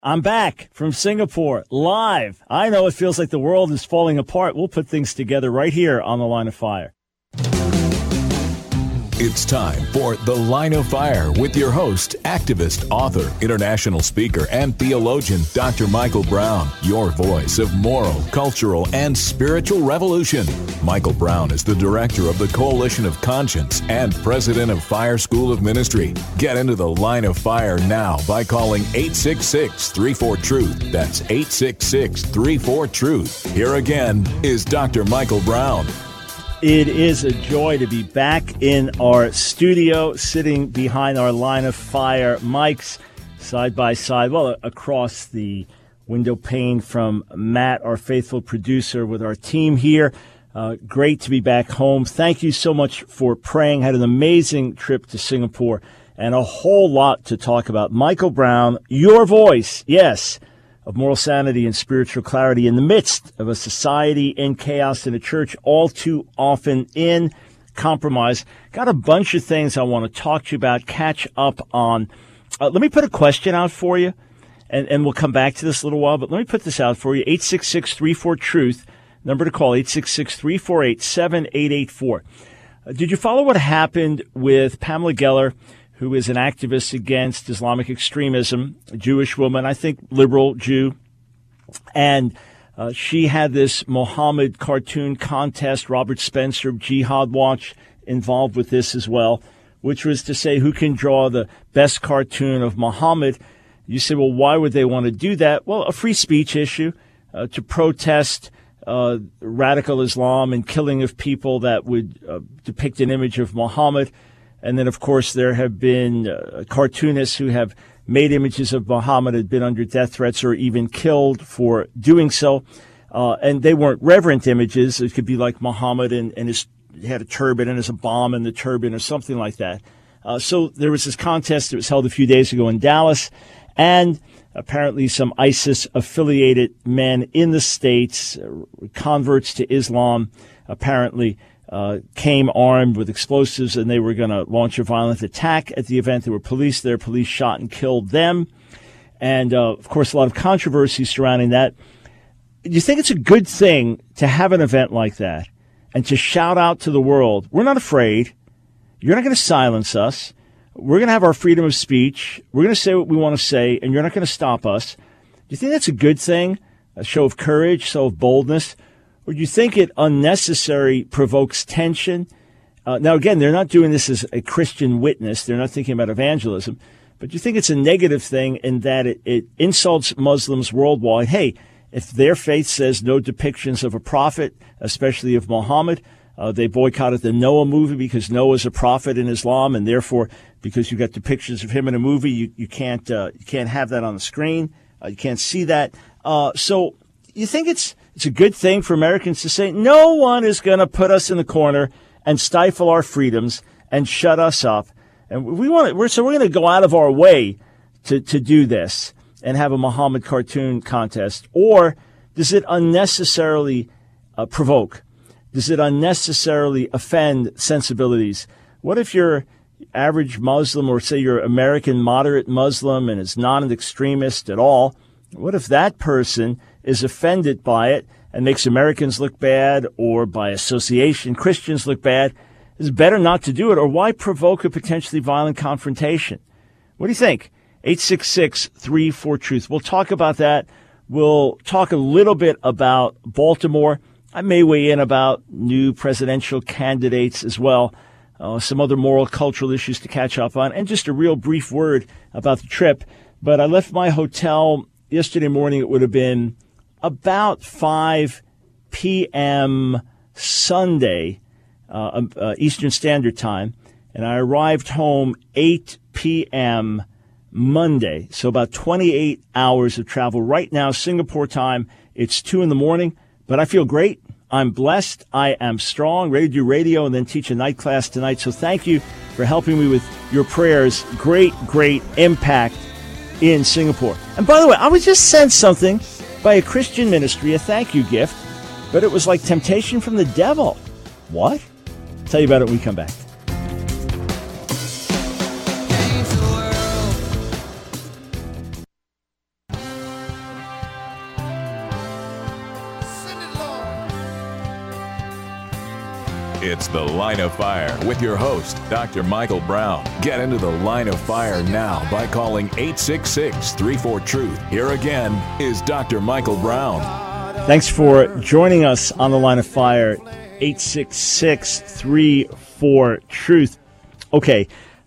I'm back from Singapore, live. I know it feels like the world is falling apart. We'll put things together right here on The Line of Fire. It's time for The Line of Fire with your host, activist, author, international speaker, and theologian, Dr. Michael Brown, your voice of moral, cultural, and spiritual revolution. Michael Brown is the director of the Coalition of Conscience and president of Fire School of Ministry. Get into The Line of Fire now by calling 866-34-TRUTH. That's 866-34-TRUTH. Here again is Dr. Michael Brown. It is a joy to be back in our studio, sitting behind our Line of Fire mics, side by side, well, across the window pane from Matt, our faithful producer, with our team here. Great to be back home. Thank you so much for praying. Had an amazing trip to Singapore and a whole lot to talk about. Michael Brown, your voice, yes, of moral sanity and spiritual clarity in the midst of a society in chaos and a church all too often in compromise. Got a bunch of things I want to talk to you about, catch up on. Let me put a question out for you, and we'll come back to this in a little while, but let me put this out for you. 866-34-TRUTH, number to call, 866-348-7884. Did you follow what happened with Pamela Geller, who is an activist against Islamic extremism, a Jewish woman, I think liberal Jew, and she had this Muhammad cartoon contest, Robert Spencer of Jihad Watch involved with this as well, which was to say who can draw the best cartoon of Muhammad. You say, well, why would they want to do that? Well, a free speech issue to protest radical Islam and killing of people that would depict an image of Muhammad. And then, of course, there have been cartoonists who have made images of Muhammad, had been under death threats or even killed for doing so. And they weren't reverent images. It could be like Muhammad and he had a turban and there's a bomb in the turban or something like that. So there was this contest that was held a few days ago in Dallas. And apparently some ISIS-affiliated men in the States, converts to Islam, apparently came armed with explosives, and they were going to launch a violent attack at the event. There were police there. Police shot and killed them. And, of course, a lot of controversy surrounding that. Do you think it's a good thing to have an event like that and to shout out to the world, we're not afraid. You're not going to silence us. We're going to have our freedom of speech. We're going to say what we want to say, and you're not going to stop us. Do you think that's a good thing, a show of courage, show of boldness? Or do you think it unnecessarily provokes tension? Now, again, they're not doing this as a Christian witness. They're not thinking about evangelism. But do you think it's a negative thing in that it insults Muslims worldwide? Hey, if their faith says no depictions of a prophet, especially of Muhammad, they boycotted the Noah movie because Noah's a prophet in Islam, and therefore, because you got depictions of him in a movie, you can't have that on the screen. You can't see that. So you think it's a good thing for Americans to say no one is going to put us in the corner and stifle our freedoms and shut us up, and we're going to go out of our way to do this and have a Muhammad cartoon contest? Or does it unnecessarily provoke? Does it unnecessarily offend sensibilities? What if you're average Muslim, or say you're American moderate Muslim and is not an extremist at all? What if that person is offended by it and makes Americans look bad, or by association Christians look bad? It's better not to do it, or why provoke a potentially violent confrontation? What do you think? 866-34-TRUTH. We'll talk about that. We'll talk a little bit about Baltimore. I may weigh in about new presidential candidates as well. Some other moral, cultural issues to catch up on, and just a real brief word about the trip. But I left my hotel yesterday morning. It would have been about 5 p.m. Sunday, Eastern Standard Time, and I arrived home 8 p.m. Monday. So about 28 hours of travel. Right now, Singapore time, it's 2 in the morning, but I feel great. I'm blessed. I am strong, ready to do radio and then teach a night class tonight. So thank you for helping me with your prayers. Great, great impact in Singapore. And by the way, I was just sent something by a Christian ministry, a thank you gift, but it was like temptation from the devil. What? I'll tell you about it when we come back. It's The Line of Fire with your host, Dr. Michael Brown. Get into the Line of Fire now by calling 866-34-TRUTH. Here again is Dr. Michael Brown. Thanks for joining us on the Line of Fire, 866-34-TRUTH. Okay,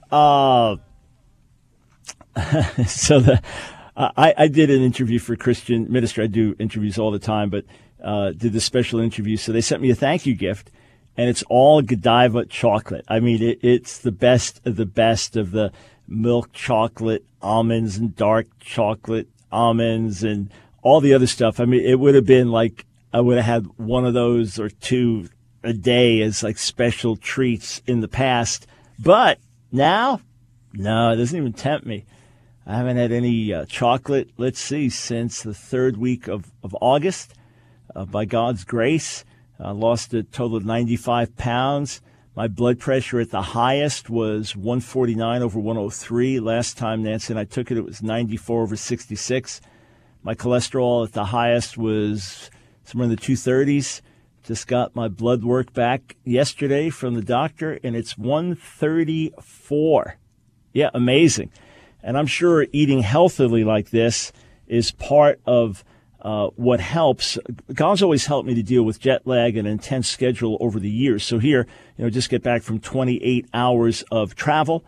so I did an interview for Christian Ministry. I do interviews all the time, but did this special interview. So they sent me a thank you gift, and it's all Godiva chocolate. I mean, it's the best of the milk chocolate, almonds, and dark chocolate almonds, and all the other stuff. I mean, it would have been like I would have had one of those or two a day as like special treats in the past. But now, no, it doesn't even tempt me. I haven't had any chocolate, let's see, since the third week of August. By God's grace, I lost a total of 95 pounds. My blood pressure at the highest was 149 over 103. Last time Nancy and I took it, it was 94 over 66. My cholesterol at the highest was somewhere in the 230s. Just got my blood work back yesterday from the doctor, and it's 134. Yeah, amazing. And I'm sure eating healthily like this is part of what helps. God's always helped me to deal with jet lag and intense schedule over the years. So here, just get back from 28 hours of travel.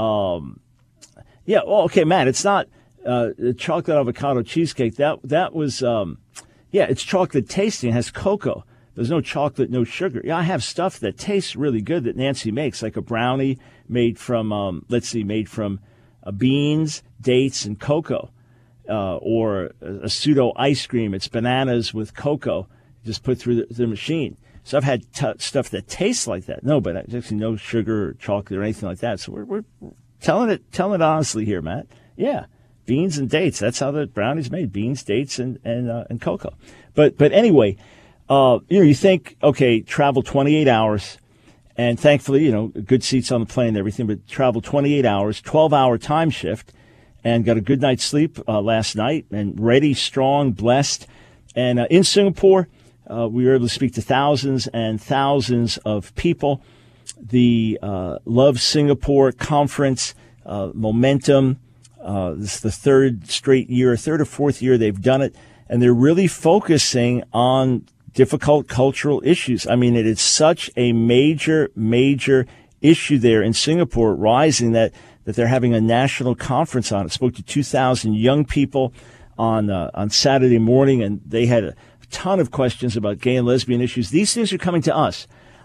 Okay, Matt, it's not chocolate avocado cheesecake. That was, it's chocolate tasting. It has cocoa. There's no chocolate, no sugar. Yeah, I have stuff that tastes really good that Nancy makes, like a brownie made from, beans, dates, and cocoa. Or a pseudo ice cream. It's bananas with cocoa, just put through the machine. So I've had stuff that tastes like that. No, but actually no sugar or chocolate or anything like that. So we're telling it honestly here, Matt. Yeah, beans and dates. That's how the brownie's made: beans, dates, and cocoa. But anyway, you think, okay, travel 28 hours, and thankfully, good seats on the plane and everything. But travel 28 hours, 12-hour time shift. And got a good night's sleep last night, and ready, strong, blessed. And in Singapore, we were able to speak to thousands and thousands of people. The Love Singapore Conference, Momentum, this is the third or fourth year they've done it, and they're really focusing on difficult cultural issues. I mean, it is such a major, major issue there in Singapore, rising that they're having a national conference on it. Spoke to 2,000 young people on Saturday morning, and they had a ton of questions about gay and lesbian issues. These things are coming to us.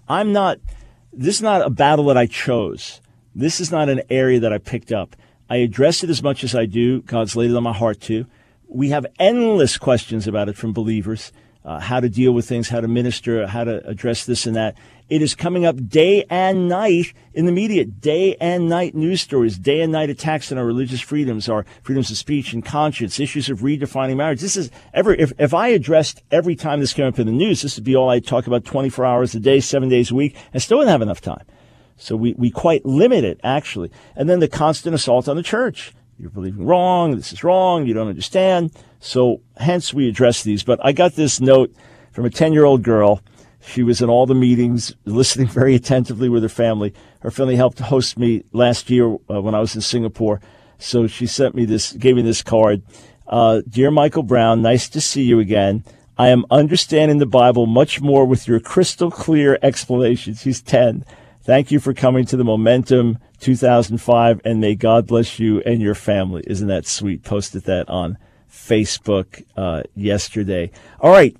This is not a battle that I chose. This is not an area that I picked up. I address it as much as I do. God's laid it on my heart to. We have endless questions about it from believers, how to deal with things, how to minister, how to address this and that. It is coming up day and night in the media, day and night news stories, day and night attacks on our religious freedoms, our freedoms of speech and conscience, issues of redefining marriage. This is if I addressed every time this came up in the news, this would be all I talk about 24 hours a day, 7 days a week, and still wouldn't have enough time. So we quite limit it, actually. And then the constant assault on the church. You're believing wrong. This is wrong. You don't understand. So hence we address these. But I got this note from a 10-year-old girl. She was in all the meetings, listening very attentively with her family. Her family helped host me last year when I was in Singapore. So she gave me this card. Dear Michael Brown, nice to see you again. I am understanding the Bible much more with your crystal clear explanations. She's 10. Thank you for coming to the Momentum 2005, and may God bless you and your family. Isn't that sweet? Posted that on Facebook yesterday. All right,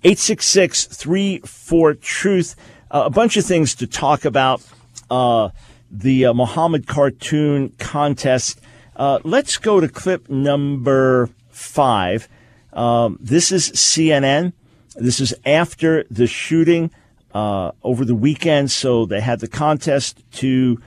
866-34-TRUTH. A bunch of things to talk about. The Muhammad cartoon contest. Let's go to clip number 5. This is CNN. This is after the shooting over the weekend. So they had the contest to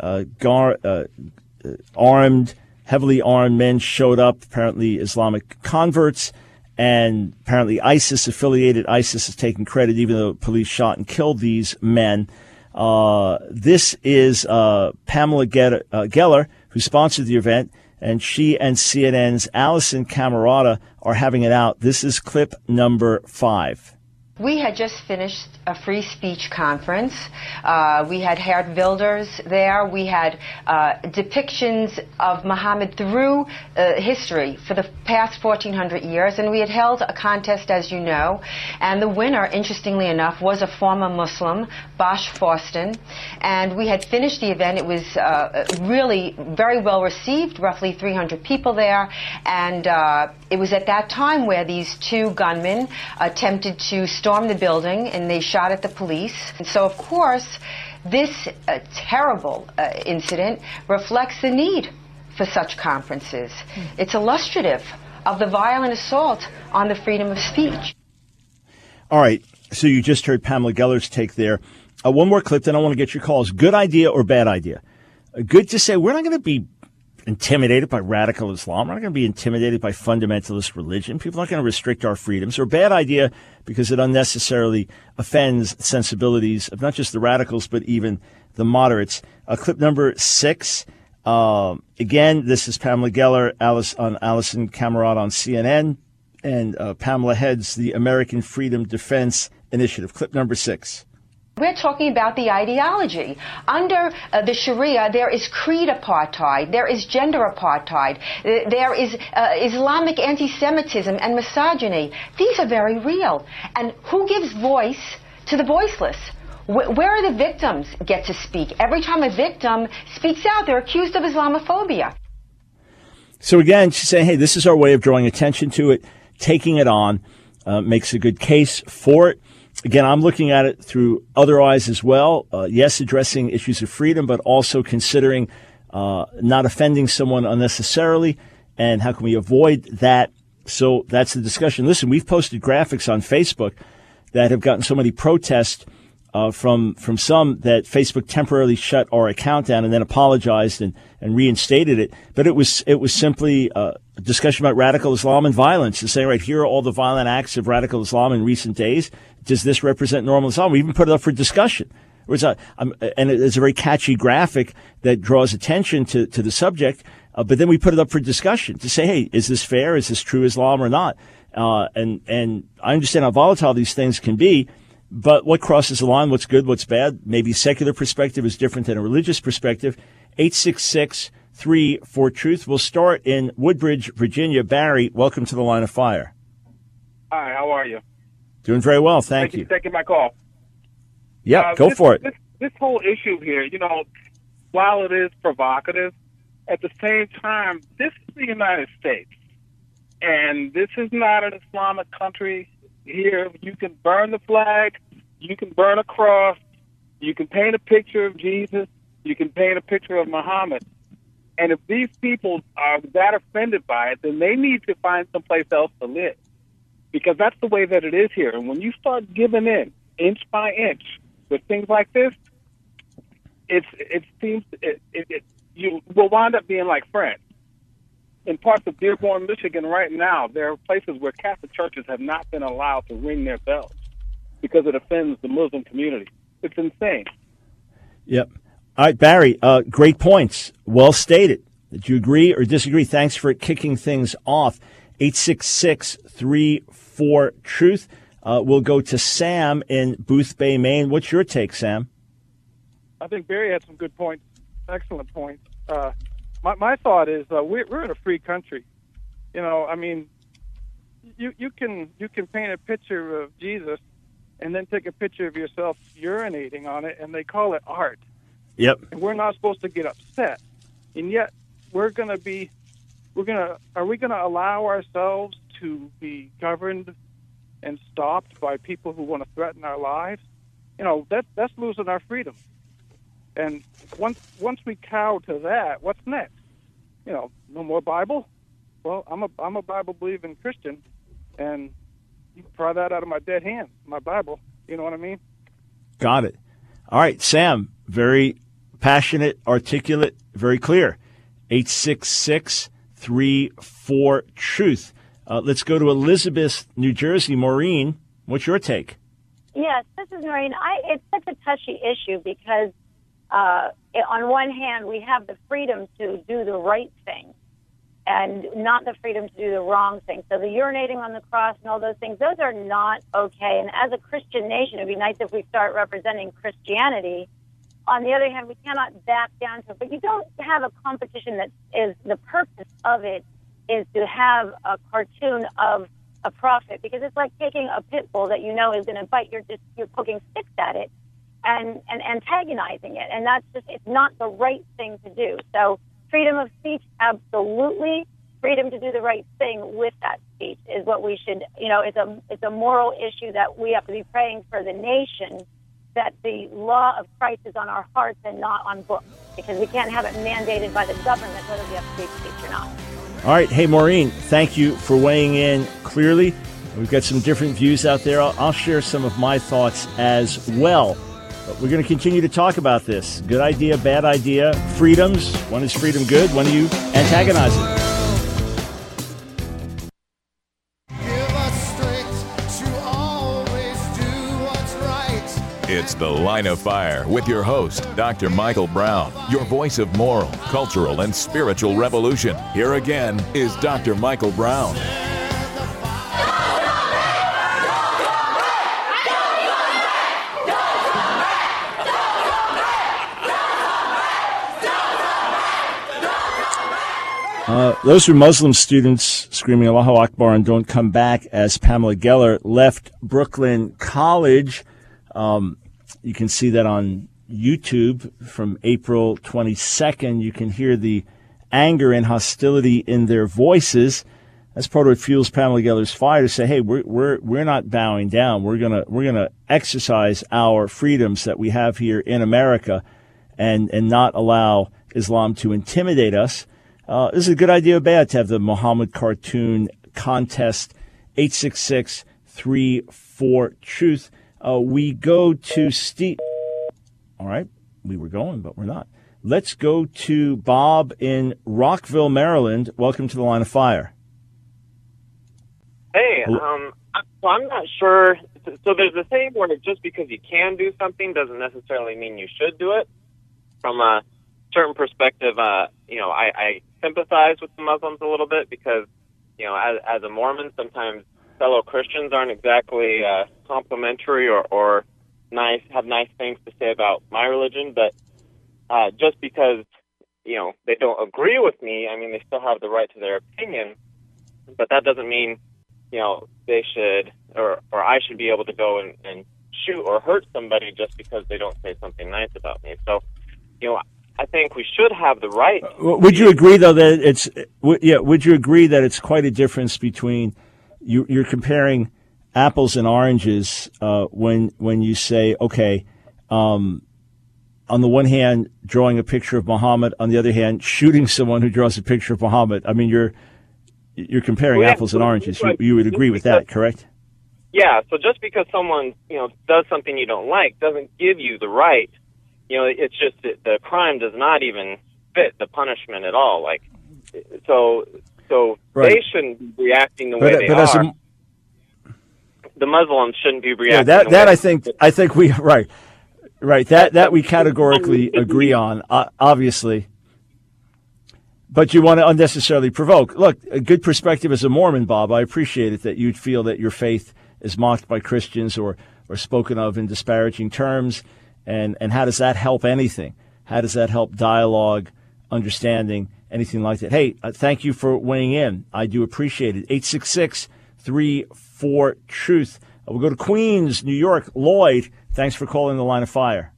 heavily armed men showed up, apparently Islamic converts, and apparently ISIS-affiliated. ISIS is taking credit, even though police shot and killed these men. This is Pamela Geller, who sponsored the event, and she and CNN's Alison Camerata are having it out. This is clip number 5. We had just finished a free speech conference. We had Geert Wilders there. We had depictions of Muhammad through history for the past 1,400 years, and we had held a contest, as you know, and the winner, interestingly enough, was a former Muslim, Bosch Fawston, and we had finished the event. It was really very well received, roughly 300 people there, and it was at that time where these two gunmen attempted to storm the building, and they shot at the police. And so, of course, this terrible incident reflects the need for such conferences. It's illustrative of the violent assault on the freedom of speech. All right, so you just heard Pamela Geller's take there. One more clip, then I want to get your calls. Good idea or bad idea? Good to say we're not going to be intimidated by radical Islam. We're not going to be intimidated by fundamentalist religion. People are not going to restrict our freedoms. Or bad idea because it unnecessarily offends sensibilities of not just the radicals, but even the moderates. Clip number 6. Again, this is Pamela Geller, Alison Camerot on CNN, and Pamela heads the American Freedom Defense Initiative. Clip number 6. We're talking about the ideology. Under the Sharia, there is creed apartheid, there is gender apartheid, there is Islamic anti-Semitism and misogyny. These are very real. And who gives voice to the voiceless? Where are the victims get to speak? Every time a victim speaks out, they're accused of Islamophobia. So again, she's saying, hey, this is our way of drawing attention to it, taking it on, makes a good case for it. Again, I'm looking at it through other eyes as well. Yes, addressing issues of freedom, but also considering not offending someone unnecessarily. And how can we avoid that? So that's the discussion. Listen, we've posted graphics on Facebook that have gotten so many protests from some that Facebook temporarily shut our account down and then apologized and reinstated it. But it was simply a discussion about radical Islam and violence and saying, right, here are all the violent acts of radical Islam in recent days. Does this represent normal Islam? We even put it up for discussion. And it's a very catchy graphic that draws attention to the subject. But then we put it up for discussion to say, hey, is this fair? Is this true Islam or not? And I understand how volatile these things can be. But what crosses the line? What's good? What's bad? Maybe secular perspective is different than a religious perspective. 866-3-4-TRUTH. We'll start in Woodbridge, Virginia. Barry, welcome to the Line of Fire. Hi, how are you? Doing very well, thank you. Thank you for taking my call. Yeah, go for it. This whole issue here, while it is provocative, at the same time, this is the United States. And this is not an Islamic country. Here, you can burn the flag, you can burn a cross, you can paint a picture of Jesus, you can paint a picture of Muhammad. And if these people are that offended by it, then they need to find someplace else to live. Because that's the way that it is here. And when you start giving in, inch by inch, with things like this, you will wind up being like France. In parts of Dearborn, Michigan right now, there are places where Catholic churches have not been allowed to ring their bells because it offends the Muslim community. It's insane. Yep. All right, Barry, great points. Well stated. Did you agree or disagree? Thanks for kicking things off. 866-3-4-TRUTH. We'll go to Sam in Booth Bay, Maine. What's your take, Sam? I think Barry had some good points, excellent points. My thought is we're in a free country. You can paint a picture of Jesus and then take a picture of yourself urinating on it, and they call it art. Yep. And we're not supposed to get upset. And yet are we going to allow ourselves to be governed and stopped by people who want to threaten our lives? That's losing our freedom. And once we cow to that, what's next? No more Bible? Well, I'm a Bible believing Christian, and you can pry that out of my dead hand, my Bible. You know what I mean? Got it. All right, Sam, very passionate, articulate, very clear. 866-3-4-TRUTH. Let's go to Elizabeth, New Jersey. Maureen, what's your take? Yes, this is Maureen. It's such a touchy issue because on one hand, we have the freedom to do the right thing. and not the freedom to do the wrong thing. So the urinating on the cross and all those things, those are not okay. And as a Christian nation, it would be nice if we start representing Christianity. On the other hand, we cannot back down to it. But you don't have a competition that is, the purpose of it is to have a cartoon of a prophet, because it's like taking a pit bull that you know is going to bite, you're poking sticks at it and antagonizing it. And that's just, it's not the right thing to do. So freedom of speech, absolutely. Freedom to do the right thing with that speech is what we should, it's a moral issue that we have to be praying for the nation, that the law of Christ is on our hearts and not on books, because we can't have it mandated by the government whether we have free speech or not. All right. Hey, Maureen, thank you for weighing in clearly. We've got some different views out there. I'll share some of my thoughts as well. But we're going to continue to talk about this. Good idea, bad idea, freedoms. When is freedom good? When are you antagonizing? It's The Line of Fire with your host, Dr. Michael Brown, your voice of moral, cultural, and spiritual revolution. Here again is Dr. Michael Brown. Those were Muslim students screaming Allahu Akbar and don't come back as Pamela Geller left Brooklyn College. You can see that on YouTube from April 22nd. You can hear the anger and hostility in their voices. That's part of what fuels Pamela Geller's fire to say, "Hey, we're not bowing down. We're gonna exercise our freedoms that we have here in America, and not allow Islam to intimidate us." This is a good idea or bad to have the Muhammad cartoon contest. 866-34-TRUTH. We go to Steve. All right. We were going, but we're not. Let's go to Bob in Rockville, Maryland. Welcome to the Line of Fire. Hey, so I'm not sure. So there's a saying where just because you can do something doesn't necessarily mean you should do it. From a certain perspective, I sympathize with the Muslims a little bit because, as a Mormon, sometimes fellow Christians aren't exactly complimentary or have nice things to say about my religion. But just because, they don't agree with me, I mean, they still have the right to their opinion. But that doesn't mean, they should or I should be able to go and shoot or hurt somebody just because they don't say something nice about me. So, I think we should have the right. Would you agree, though, that would you agree that it's quite a difference between you're comparing apples and oranges when you say, okay, on the one hand, drawing a picture of Muhammad, on the other hand, shooting someone who draws a picture of Muhammad. I mean, you're comparing apples and oranges. You would agree with that, correct? Yeah. So just because someone does something you don't like doesn't give you the right. It's just that the crime does not even fit the punishment at all. Like, so right. They shouldn't be reacting the way they are. The Muslims shouldn't be reacting. Yeah, that I think we right. That we categorically agree on, obviously. But you want to unnecessarily provoke. Look, a good perspective as a Mormon, Bob. I appreciate it that you'd feel that your faith is mocked by Christians or spoken of in disparaging terms. And how does that help anything? How does that help dialogue, understanding, anything like that? Hey, thank you for weighing in. I do appreciate it. 866-34-TRUTH. We'll go to Queens, New York. Lloyd, thanks for calling the Line of Fire.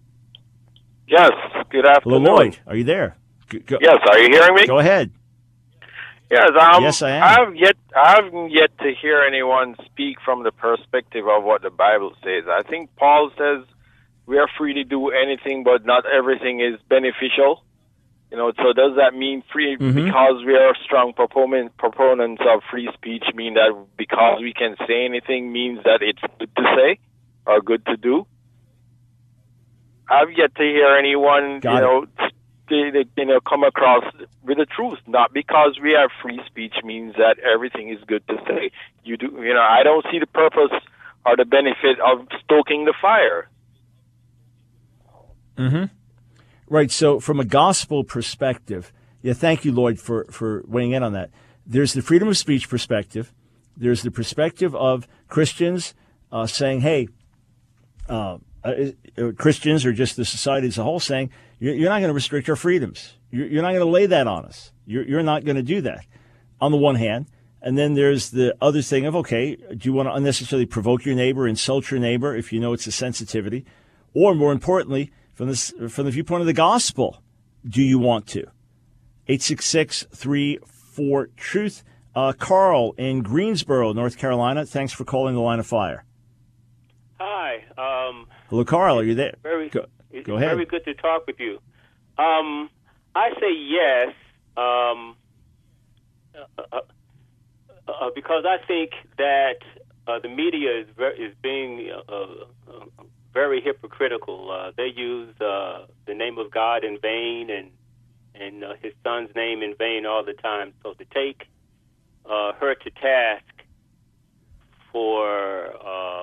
Yes, good afternoon. Hello, Lloyd. Are you there? Yes, are you hearing me? Go ahead. Yes, yes, I am. I've yet to hear anyone speak from the perspective of what the Bible says. I think Paul says we are free to do anything, but not everything is beneficial. So does that mean free because we are strong proponents of free speech mean that because we can say anything means that it's good to say or good to do? I've yet to hear anyone, come across with the truth. Not because we have free speech means that everything is good to say. I don't see the purpose or the benefit of stoking the fire. Mm-hmm. Right. So from a gospel perspective, Yeah, thank you, Lloyd, for weighing in on that. There's the freedom of speech perspective. There's the perspective of Christians saying, hey, Christians or just the society as a whole saying, you're not going to restrict our freedoms. You're not going to lay that on us. You're not going to do that, on the one hand. And then there's the other thing of, okay, do you want to unnecessarily provoke your neighbor, insult your neighbor if you know it's a sensitivity? Or more importantly, from the viewpoint of the gospel, do you want to? 866-34-TRUTH. Carl in Greensboro, North Carolina, thanks for calling the Line of Fire. Hi. Hello, Carl. Are you there? Go ahead. Very good to talk with you. I say yes because I think that the media is being very hypocritical. They use the name of God in vain and His Son's name in vain all the time. So to take her to task for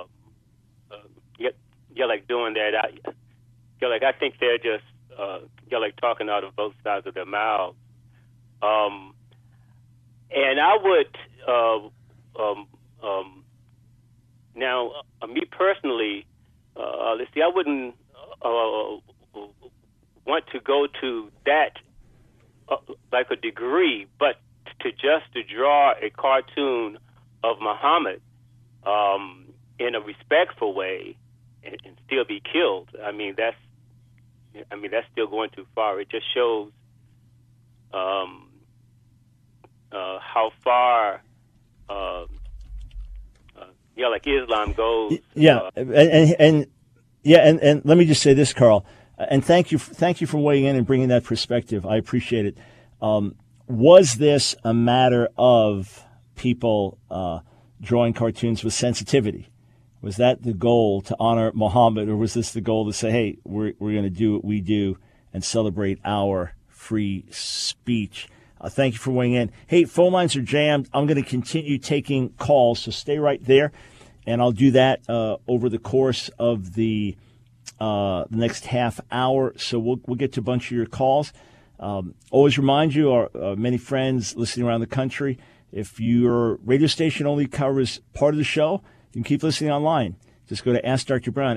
like doing that, I think they're just talking out of both sides of their mouths. And I would now, me personally, let's see, I wouldn't want to go to that like a degree, but to draw a cartoon of Muhammad in a respectful way and still be killed. I mean that's still going too far. It just shows how far Islam goes. And let me just say this, Carl, and thank you for weighing in and bringing that perspective. I appreciate it. Was this a matter of people drawing cartoons with sensitivity? Was that the goal, to honor Muhammad, or was this the goal to say, hey, we're going to do what we do and celebrate our free speech? Thank you for weighing in. Hey, phone lines are jammed. I'm going to continue taking calls, so stay right there, and I'll do that over the course of the next half hour. So we'll get to a bunch of your calls. Always remind you, our many friends listening around the country, if your radio station only covers part of the show, you can keep listening online. Just go to Ask Dr. Brown,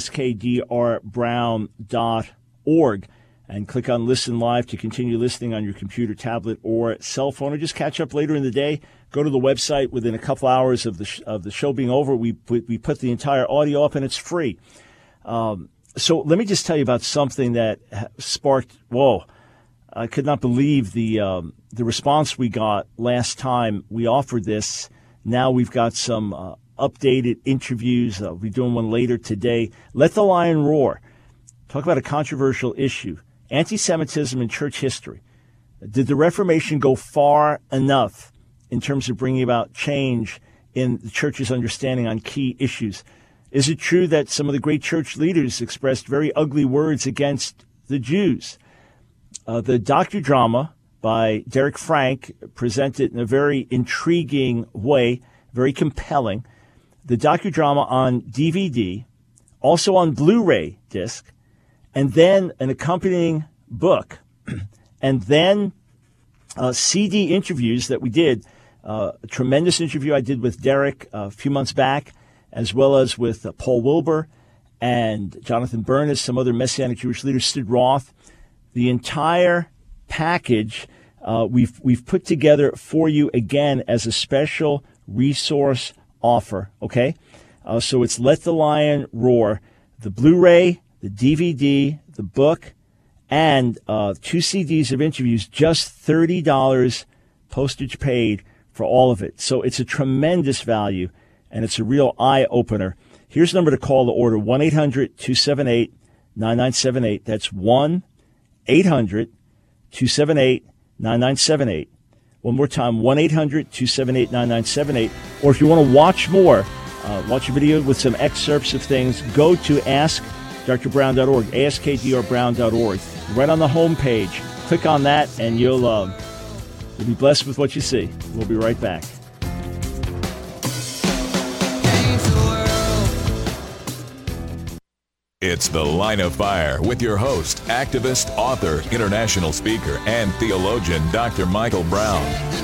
askdrbrown.org, and click on Listen Live to continue listening on your computer, tablet, or cell phone, or just catch up later in the day. Go to the website within a couple hours of the show being over. We put the entire audio up, and it's free. So let me just tell you about something that sparked, I could not believe the response we got last time we offered this. Now we've got some updated interviews. We'll be doing one later today. Let the Lion Roar. Talk about a controversial issue. Anti-Semitism in church history. Did the Reformation go far enough in terms of bringing about change in the church's understanding on key issues? Is it true that some of the great church leaders expressed very ugly words against the Jews? The docudrama by Derek Frank presented in a very intriguing way, very compelling. The docudrama on DVD, also on Blu-ray disc, and then an accompanying book, and then CD interviews that we did. A tremendous interview I did with Derek a few months back, as well as with Paul Wilbur and Jonathan Bernis, some other Messianic Jewish leaders, Sid Roth. The entire package we've put together for you again as a special resource offer, okay? So it's Let the Lion Roar, the Blu-ray, the DVD, the book, and 2 CDs of interviews, just $30 postage paid for all of it. So it's a tremendous value, and it's a real eye-opener. Here's the number to call to order, 1-800-278-9978. That's 1-800-278-9978. One more time, 1-800-278-9978. Or if you want to watch more, watch a video with some excerpts of things, go to AskDrBrown.org, AskDrBrown.org. Right on the home page, click on that, and you'll be blessed with what you see. We'll be right back. It's The Line of Fire with your host, activist, author, international speaker, and theologian, Dr. Michael Brown.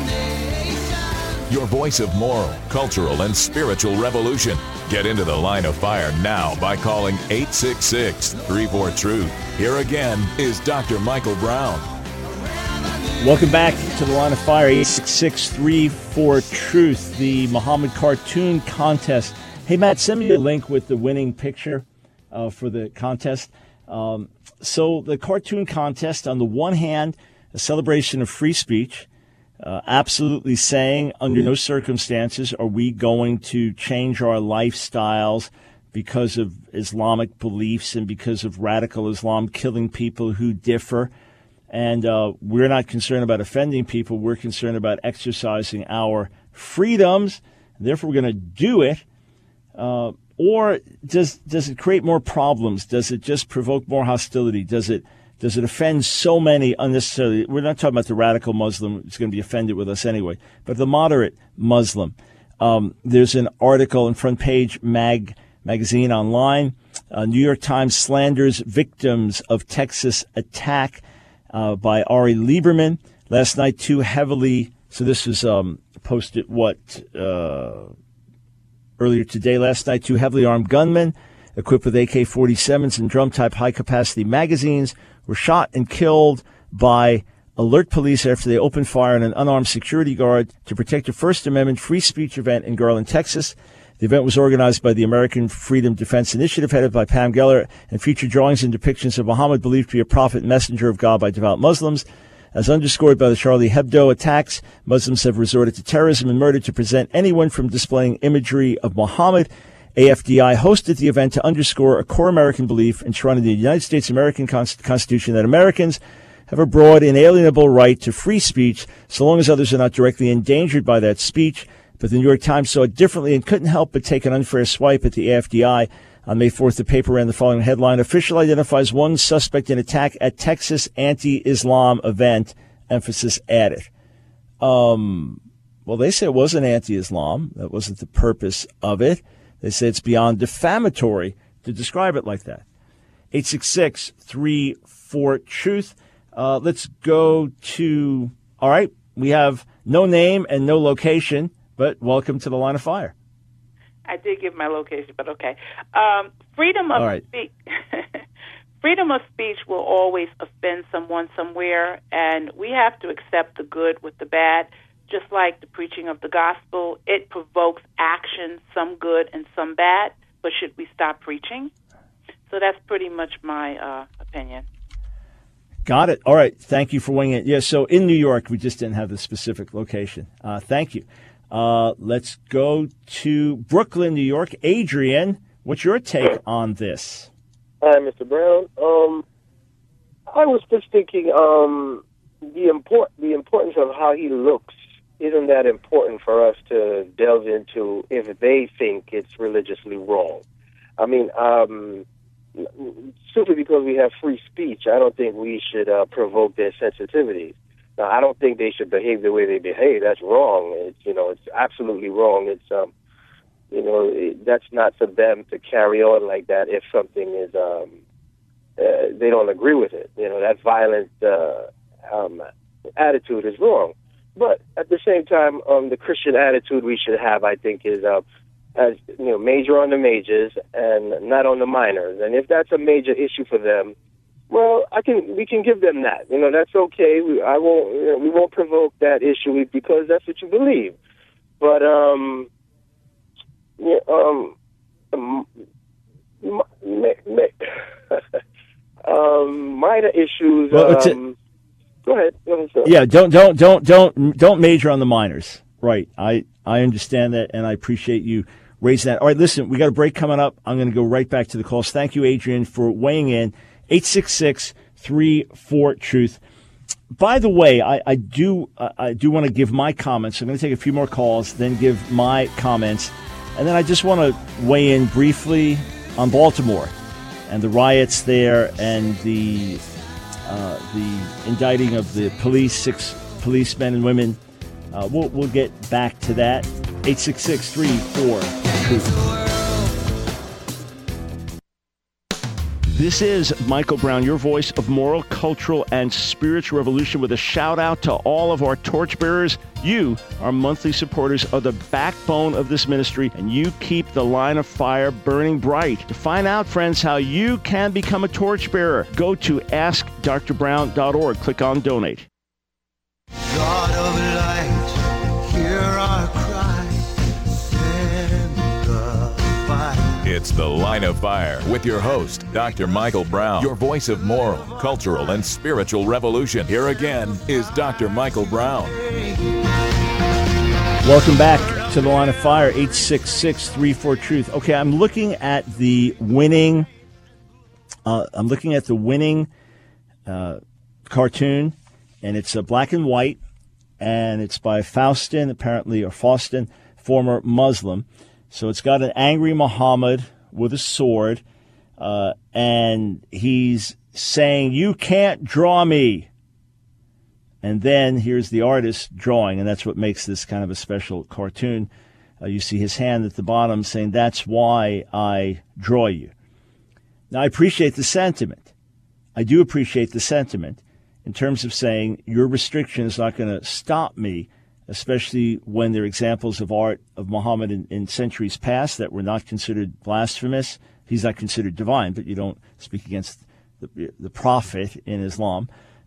Your voice of moral, cultural, and spiritual revolution. Get into The Line of Fire now by calling 866-34-TRUTH. Here again is Dr. Michael Brown. Welcome back to The Line of Fire, 866-34-TRUTH, the Muhammad cartoon contest. Hey, Matt, send me a link with the winning picture for the contest. So the cartoon contest, on the one hand, a celebration of free speech, absolutely saying under no circumstances are we going to change our lifestyles because of Islamic beliefs and because of radical Islam killing people who differ. And we're not concerned about offending people. We're concerned about exercising our freedoms. Therefore, we're going to do it. Or does it create more problems? Does it just provoke more hostility? Does it offend so many unnecessarily? We're not talking about the radical Muslim who's going to be offended with us anyway, but the moderate Muslim. There's an article in Front Page magazine online. New York Times slanders victims of Texas attack by Ari Lieberman. Last night, two heavily, so this was posted, earlier today. Last night, two heavily armed gunmen equipped with AK-47s and drum-type high-capacity magazines were shot and killed by alert police after they opened fire on an unarmed security guard to protect a First Amendment free speech event in Garland, Texas. The event was organized by the American Freedom Defense Initiative, headed by Pam Geller, and featured drawings and depictions of Muhammad, believed to be a prophet and messenger of God by devout Muslims. As underscored by the Charlie Hebdo attacks, Muslims have resorted to terrorism and murder to prevent anyone from displaying imagery of Muhammad. AFDI hosted the event to underscore a core American belief enshrined in the United States American Constitution that Americans have a broad, inalienable right to free speech so long as others are not directly endangered by that speech. But the New York Times saw it differently and couldn't help but take an unfair swipe at the AFDI. On May 4th, the paper ran the following headline: Official identifies one suspect in attack at Texas anti-Islam event, emphasis added. Well, they say it wasn't anti-Islam. That wasn't the purpose of it. They say it's beyond defamatory to describe it like that. 866-34-TRUTH. Let's go to, all right, we have no name and no location, but welcome to the Line of Fire. I did give my location, but okay. Freedom of speech. Freedom of speech will always offend someone somewhere, and we have to accept the good with the bad. Just like the preaching of the gospel, it provokes action, some good and some bad. But should we stop preaching? So that's pretty much my opinion. Got it. All right. Thank you for weighing in. Yeah. So in New York, we just didn't have the specific location. Thank you. Let's go to Brooklyn, New York. Adrian, what's your take on this? Hi, Mr. Brown. I was just thinking the importance of how he looks. Isn't that important for us to delve into if they think it's religiously wrong? I mean, simply because we have free speech, I don't think we should provoke their sensitivities. Now, I don't think they should behave the way they behave. That's wrong. It's absolutely wrong. It's that's not for them to carry on like that if something is they don't agree with it. That violent attitude is wrong. But at the same time, the Christian attitude we should have, I think, is major on the majors and not on the minors. And if that's a major issue for them, well, we can give them that. That's okay. We won't provoke that issue because that's what you believe. But minor issues. Well, go ahead. Sir. Yeah, don't major on the minors. Right. I understand that, and I appreciate you raising that. All right, listen, we got a break coming up. I'm going to go right back to the calls. Thank you, Adrian, for weighing in. 866-34-TRUTH. By the way, I do want to give my comments. I'm going to take a few more calls, then give my comments, and then I just want to weigh in briefly on Baltimore and the riots there and the indicting of the police, 6 policemen and women. We'll get back to that. 866-34-TRUTH. This is Michael Brown, your voice of moral, cultural, and spiritual revolution, with a shout out to all of our torchbearers. You, our monthly supporters, are the backbone of this ministry, and you keep the line of fire burning bright. To find out, friends, how you can become a torchbearer, go to AskDrBrown.org. Click on Donate. God of light, hear our cry, send the fire. It's The Line of Fire with your host, Dr. Michael Brown, your voice of moral, cultural, and spiritual revolution. Here again is Dr. Michael Brown. Welcome back to The Line of Fire, 866-34-TRUTH. Okay, I'm looking at the winning cartoon, and it's black and white, and it's by Faustin, apparently, or Faustin, former Muslim. So it's got an angry Muhammad with a sword, and he's saying, "You can't draw me." And then here's the artist drawing, and that's what makes this kind of a special cartoon. You see his hand at the bottom saying, "That's why I draw you." Now, I appreciate the sentiment. I do appreciate the sentiment in terms of saying your restriction is not going to stop me, especially when there are examples of art of Muhammad in centuries past that were not considered blasphemous. He's not considered divine, but you don't speak against the prophet in Islam.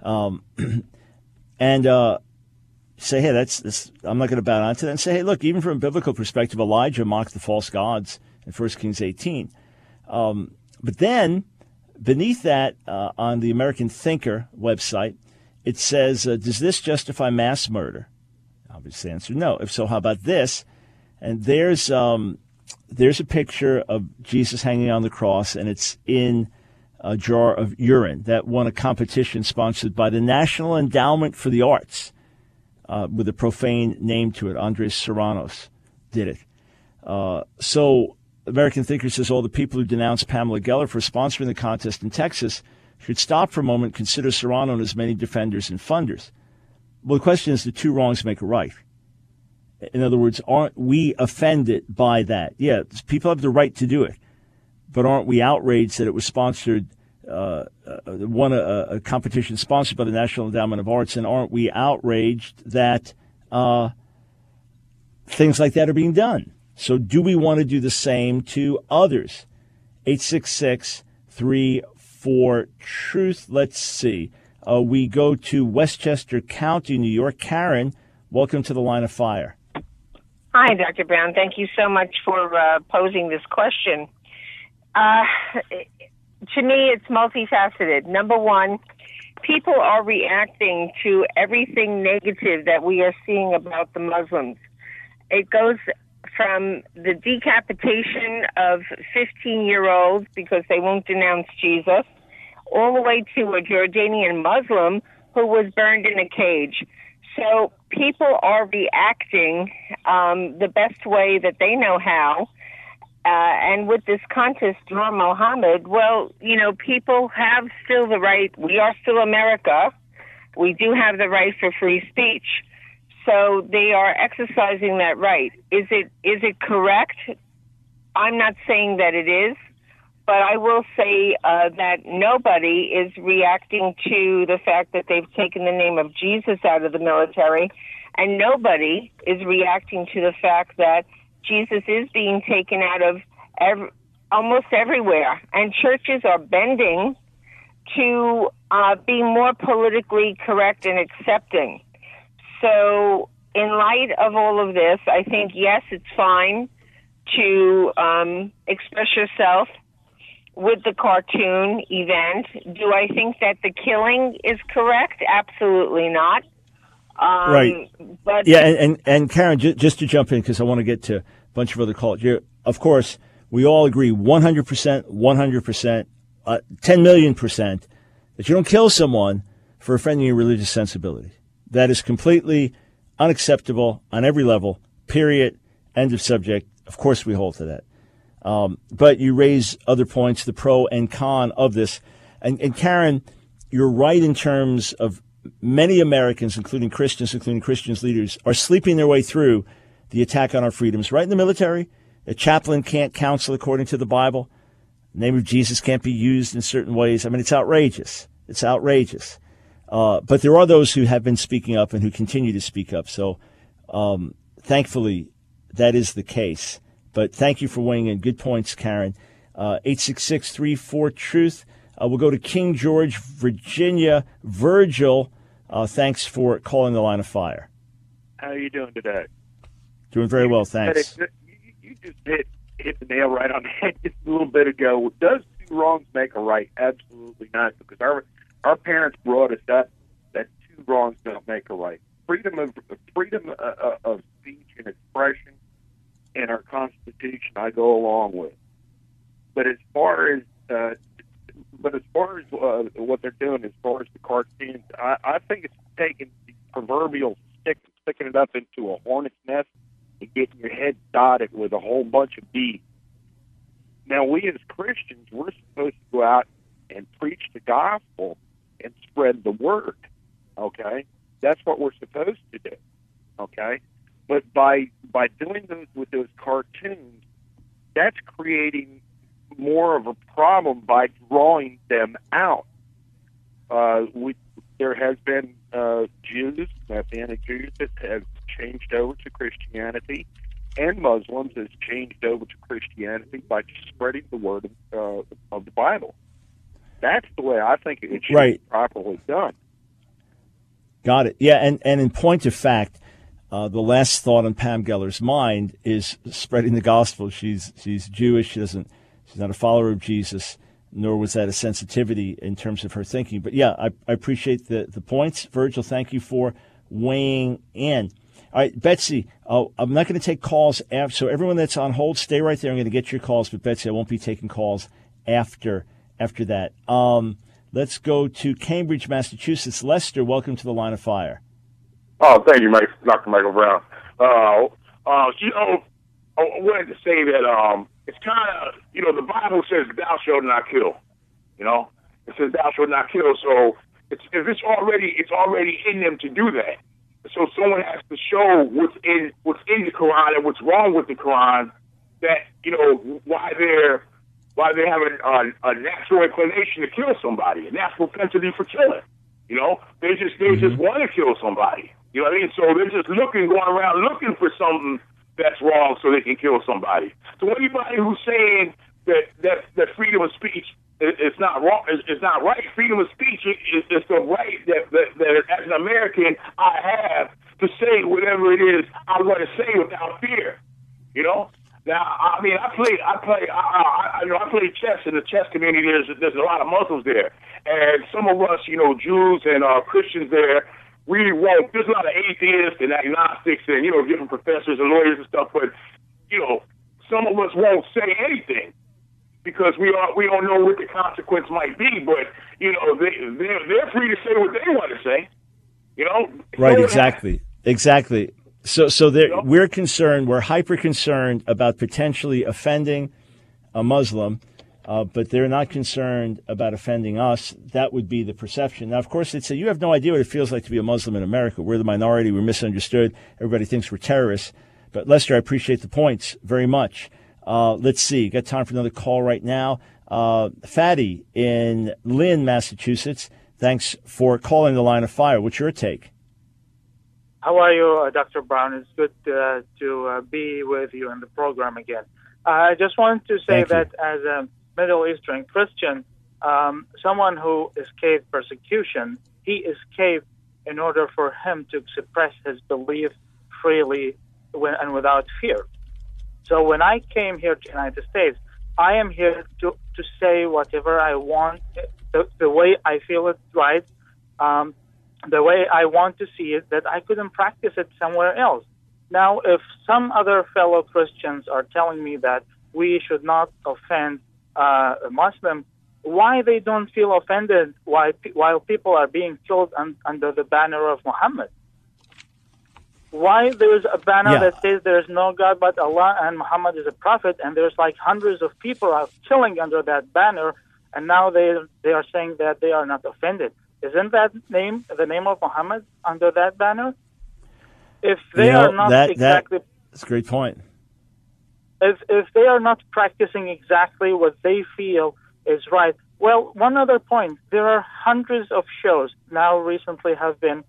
And say, hey, that's I'm not going to bow down to that. And say, hey, look, even from a biblical perspective, Elijah mocked the false gods in 1 Kings 18. But then, beneath that, on the American Thinker website, it says, does this justify mass murder? Obviously, the answer, no. If so, how about this? And there's a picture of Jesus hanging on the cross, and it's in a jar of urine that won a competition sponsored by the National Endowment for the Arts, with a profane name to it. Andres Serranos did it. So American Thinker says all the people who denounced Pamela Geller for sponsoring the contest in Texas should stop for a moment, consider Serrano and his many defenders and funders. Well, the question is, the two wrongs make a right. In other words, aren't we offended by that? Yeah, people have the right to do it, but aren't we outraged that it was sponsored, won a competition sponsored by the National Endowment of Arts, and aren't we outraged that things like that are being done? So do we want to do the same to others? 866-34-TRUTH. Let's see. We go to Westchester County, New York. Karen, welcome to The Line of Fire. Hi, Dr. Brown. Thank you so much for posing this question. To me, it's multifaceted. Number one, people are reacting to everything negative that we are seeing about the Muslims. It goes from the decapitation of 15-year-olds because they won't denounce Jesus, all the way to a Jordanian Muslim who was burned in a cage. So people are reacting the best way that they know how. And with this contest, Draw Muhammad, well, you know, people have still the right. We are still America. We do have the right for free speech. So they are exercising that right. Is it correct? I'm not saying that it is. But I will say that nobody is reacting to the fact that they've taken the name of Jesus out of the military, and nobody is reacting to the fact that Jesus is being taken out of almost everywhere, and churches are bending to be more politically correct and accepting. So in light of all of this, I think, yes, it's fine to express yourself with the cartoon event. Do I think that the killing is correct? Absolutely not. Right. But yeah, and Karen, just to jump in, because I want to get to a bunch of other calls. Of course, we all agree 100%, 10 million %, that you don't kill someone for offending your religious sensibility. That is completely unacceptable on every level, period, end of subject. Of course we hold to that. But you raise other points, the pro and con of this. And Karen, you're right in terms of many Americans, including Christians leaders, are sleeping their way through the attack on our freedoms. Right in the military, a chaplain can't counsel according to the Bible. The name of Jesus can't be used in certain ways. I mean, it's outrageous. It's outrageous. But there are those who have been speaking up and who continue to speak up. So thankfully, that is the case. But thank you for weighing in. Good points, Karen. 866-34-TRUTH. We'll go to King George, Virginia. Virgil, thanks for calling the Line of Fire. How are you doing today? Doing very well, thanks. You just hit the nail right on the head just a little bit ago. Does two wrongs make a right? Absolutely not, because our parents brought us up that two wrongs don't make a right. Freedom of speech and expression in our Constitution, I go along with. But as far as what they're doing, as far as the cartoons, I think it's taking the proverbial stick and sticking it up into a hornet's nest and getting your head dotted with a whole bunch of bees. Now, we as Christians, we're supposed to go out and preach the gospel and spread the word, okay? That's what we're supposed to do, okay? But by doing those with those cartoons, that's creating more of a problem by drawing them out. There has been Jews, Messianic Jews, that have changed over to Christianity, and Muslims has changed over to Christianity by spreading the word of the Bible. That's the way I think it should be properly done. Got it. Yeah, and in point of fact, the last thought on Pam Geller's mind is spreading the gospel. She's Jewish. She's not a follower of Jesus, nor was that a sensitivity in terms of her thinking. But yeah, I appreciate the points. Virgil, thank you for weighing in. All right, Betsy, I'm not going to take calls after, so everyone that's on hold, stay right there. I'm going to get your calls, but Betsy, I won't be taking calls after that. Let's go to Cambridge, Massachusetts. Lester, welcome to the Line of Fire. Oh, thank you, Dr. Michael Brown. I wanted to say that it's kind of, the Bible says thou shalt not kill. It says thou shalt not kill. So it's already in them to do that. So someone has to show what's in the Quran and what's wrong with the Quran, that why they have a natural inclination to kill somebody, a natural propensity for killing. They just want to kill somebody. You know what I mean? So they're just going around looking for something that's wrong so they can kill somebody. So anybody who's saying that freedom of speech is not wrong, it's not right. Freedom of speech is the right that as an American I have to say whatever it is I want to say without fear. Now, I mean, I play chess in the chess community. There's a lot of Muslims there, and some of us, Jews and Christians there. There's a lot of atheists and agnostics and, different professors and lawyers and stuff, but, some of us won't say anything because we don't know what the consequence might be, but, they're free to say what they want to say, Right, exactly. So we're concerned, we're hyper concerned about potentially offending a Muslim, but they're not concerned about offending us. That would be the perception. Now, of course, they'd say, you have no idea what it feels like to be a Muslim in America. We're the minority. We're misunderstood. Everybody thinks we're terrorists. But, Lester, I appreciate the points very much. Let's see. Got time for another call right now. Fatty in Lynn, Massachusetts. Thanks for calling the Line of Fire. What's your take? How are you, Dr. Brown? It's good to be with you in the program again. I just wanted to say that as a Middle Eastern Christian, someone who escaped persecution, he escaped in order for him to express his belief freely and without fear. So when I came here to the United States, I am here to say whatever I want, the way I feel it right, the way I want to see it, that I couldn't practice it somewhere else. Now, if some other fellow Christians are telling me that we should not offend a Muslim, why they don't feel offended while people are being killed under the banner of Muhammad? Why there's a banner that says there's no God but Allah and Muhammad is a prophet, and there's like hundreds of people are killing under that banner, and now they are saying that they are not offended? Isn't that the name of Muhammad under that banner? If they are not exactly... That's a great point. if they are not practicing exactly what they feel is right. Well, one other point: there are hundreds of shows now recently have been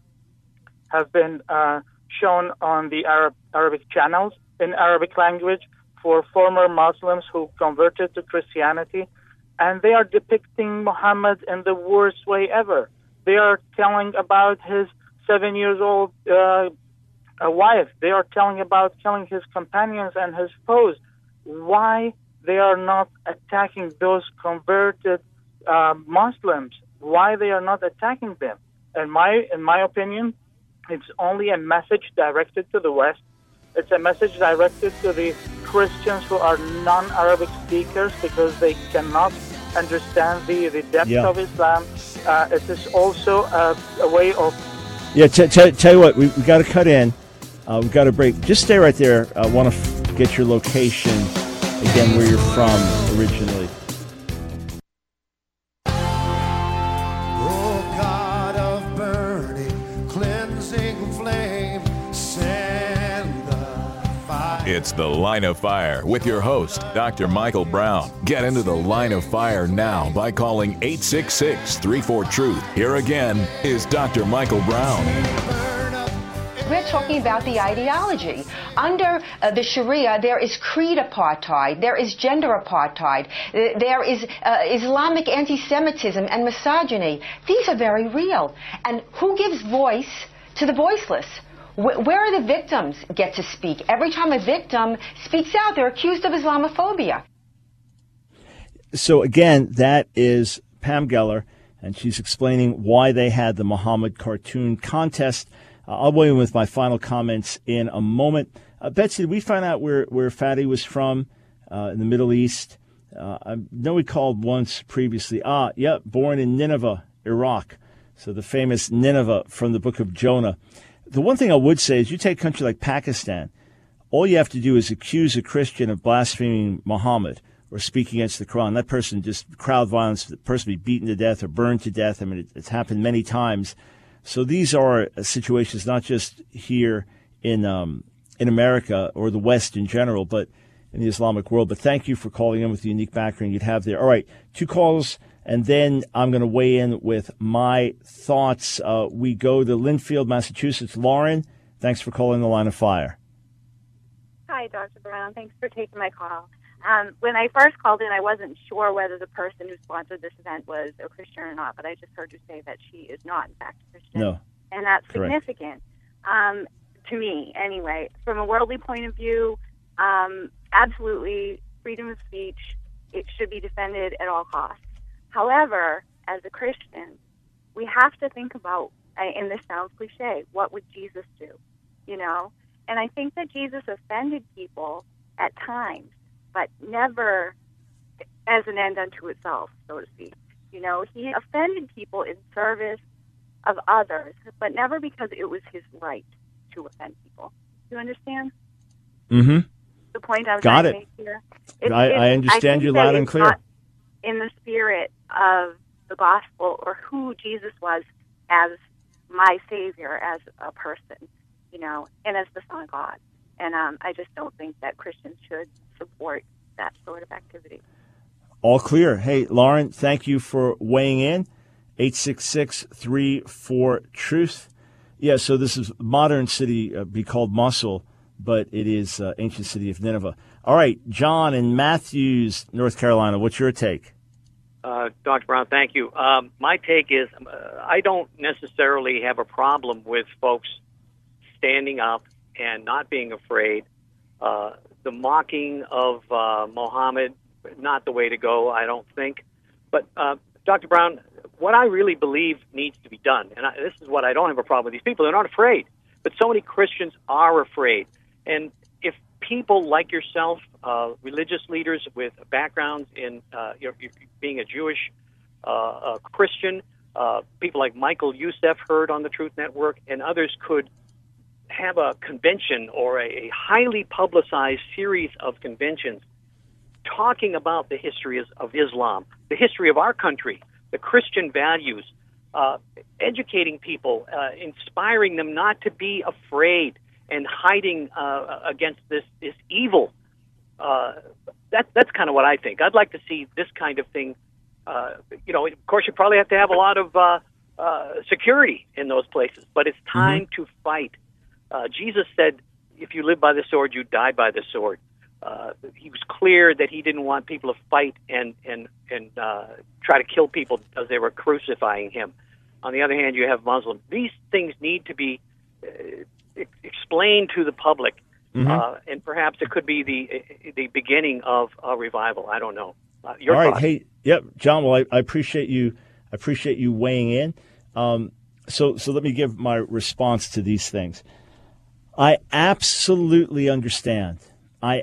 shown on the Arabic channels in Arabic language for former Muslims who converted to Christianity, and they are depicting Muhammad in the worst way ever. They are telling about his 7-year-old wife. They are telling about killing his companions and his foes. Why they are not attacking those converted Muslims? Why they are not attacking them? In my opinion, it's only a message directed to the West. It's a message directed to the Christians who are non-Arabic speakers because they cannot understand the depth of Islam. It is also a way of... Yeah, tell you what, we got to cut in. We've got to break. Just stay right there. I want to get your location, again, where you're from originally. It's The Line of Fire with your host, Dr. Michael Brown. Get into the Line of Fire now by calling 866-34-TRUTH. Here again is Dr. Michael Brown. We're talking about the ideology. Under the Sharia, there is creed apartheid, there is gender apartheid, there is Islamic anti-Semitism and misogyny. These are very real. And who gives voice to the voiceless? Where are the victims get to speak? Every time a victim speaks out, they're accused of Islamophobia. So again, that is Pam Geller, and she's explaining why they had the Muhammad cartoon contest. I'll weigh in with my final comments in a moment. Betsy, did we find out where Fadi was from in the Middle East? I know we called once previously. Born in Nineveh, Iraq. So the famous Nineveh from the book of Jonah. The one thing I would say is you take a country like Pakistan, all you have to do is accuse a Christian of blaspheming Muhammad or speaking against the Quran. That person, just crowd violence, the person be beaten to death or burned to death. I mean, it's happened many times. So these are situations not just here in America or the West in general, but in the Islamic world. But thank you for calling in with the unique background you'd have there. All right, 2 calls. And then I'm going to weigh in with my thoughts. We go to Linfield, Massachusetts. Lauren, thanks for calling the Line of Fire. Hi, Dr. Brown. Thanks for taking my call. When I first called in, I wasn't sure whether the person who sponsored this event was a Christian or not, but I just heard you say that she is not, in fact, a Christian. No. And that's Correct. significant to me, anyway. From a worldly point of view, absolutely, freedom of speech, it should be defended at all costs. However, as a Christian, we have to think about, and this sounds cliche, what would Jesus do? You know? And I think that Jesus offended people at times, but never as an end unto itself, so to speak. You know, he offended people in service of others, but never because it was his right to offend people. Do you understand? Mm-hmm. The point I was trying to make here? I understand you loud and clear. In the spirit of the gospel or who Jesus was as my Savior, as a person, you know, and as the Son of God. And I just don't think that Christians should support that sort of activity. All clear. Hey, Lauren, thank you for weighing in. 866-34-TRUTH. Yeah, so this is modern city, be called Mosul, but it is ancient city of Nineveh. All right, John in Matthews, North Carolina, what's your take? Dr. Brown, thank you. My take is I don't necessarily have a problem with folks standing up and not being afraid. The mocking of Muhammad, not the way to go, I don't think. But, Dr. Brown, what I really believe needs to be done, and this is what I don't have a problem with these people, they're not afraid. But so many Christians are afraid. And if people like yourself, religious leaders with backgrounds in being a Jewish Christian, people like Michael Youssef heard on the Truth Network, and others could have a convention or a highly publicized series of conventions talking about the history of Islam, the history of our country, the Christian values, educating people, inspiring them not to be afraid and hiding against this evil. That's kind of what I think. I'd like to see this kind of thing. Of course, you probably have to have a lot of security in those places, but it's time to fight. Jesus said, if you live by the sword, you die by the sword. He was clear that he didn't want people to fight and try to kill people because they were crucifying him. On the other hand, you have Muslims. These things need to be explained to the public, and perhaps it could be the beginning of a revival. I don't know. Your All right, thoughts? hey, John. Well, I appreciate you. I appreciate you weighing in. So let me give my response to these things. I absolutely understand. the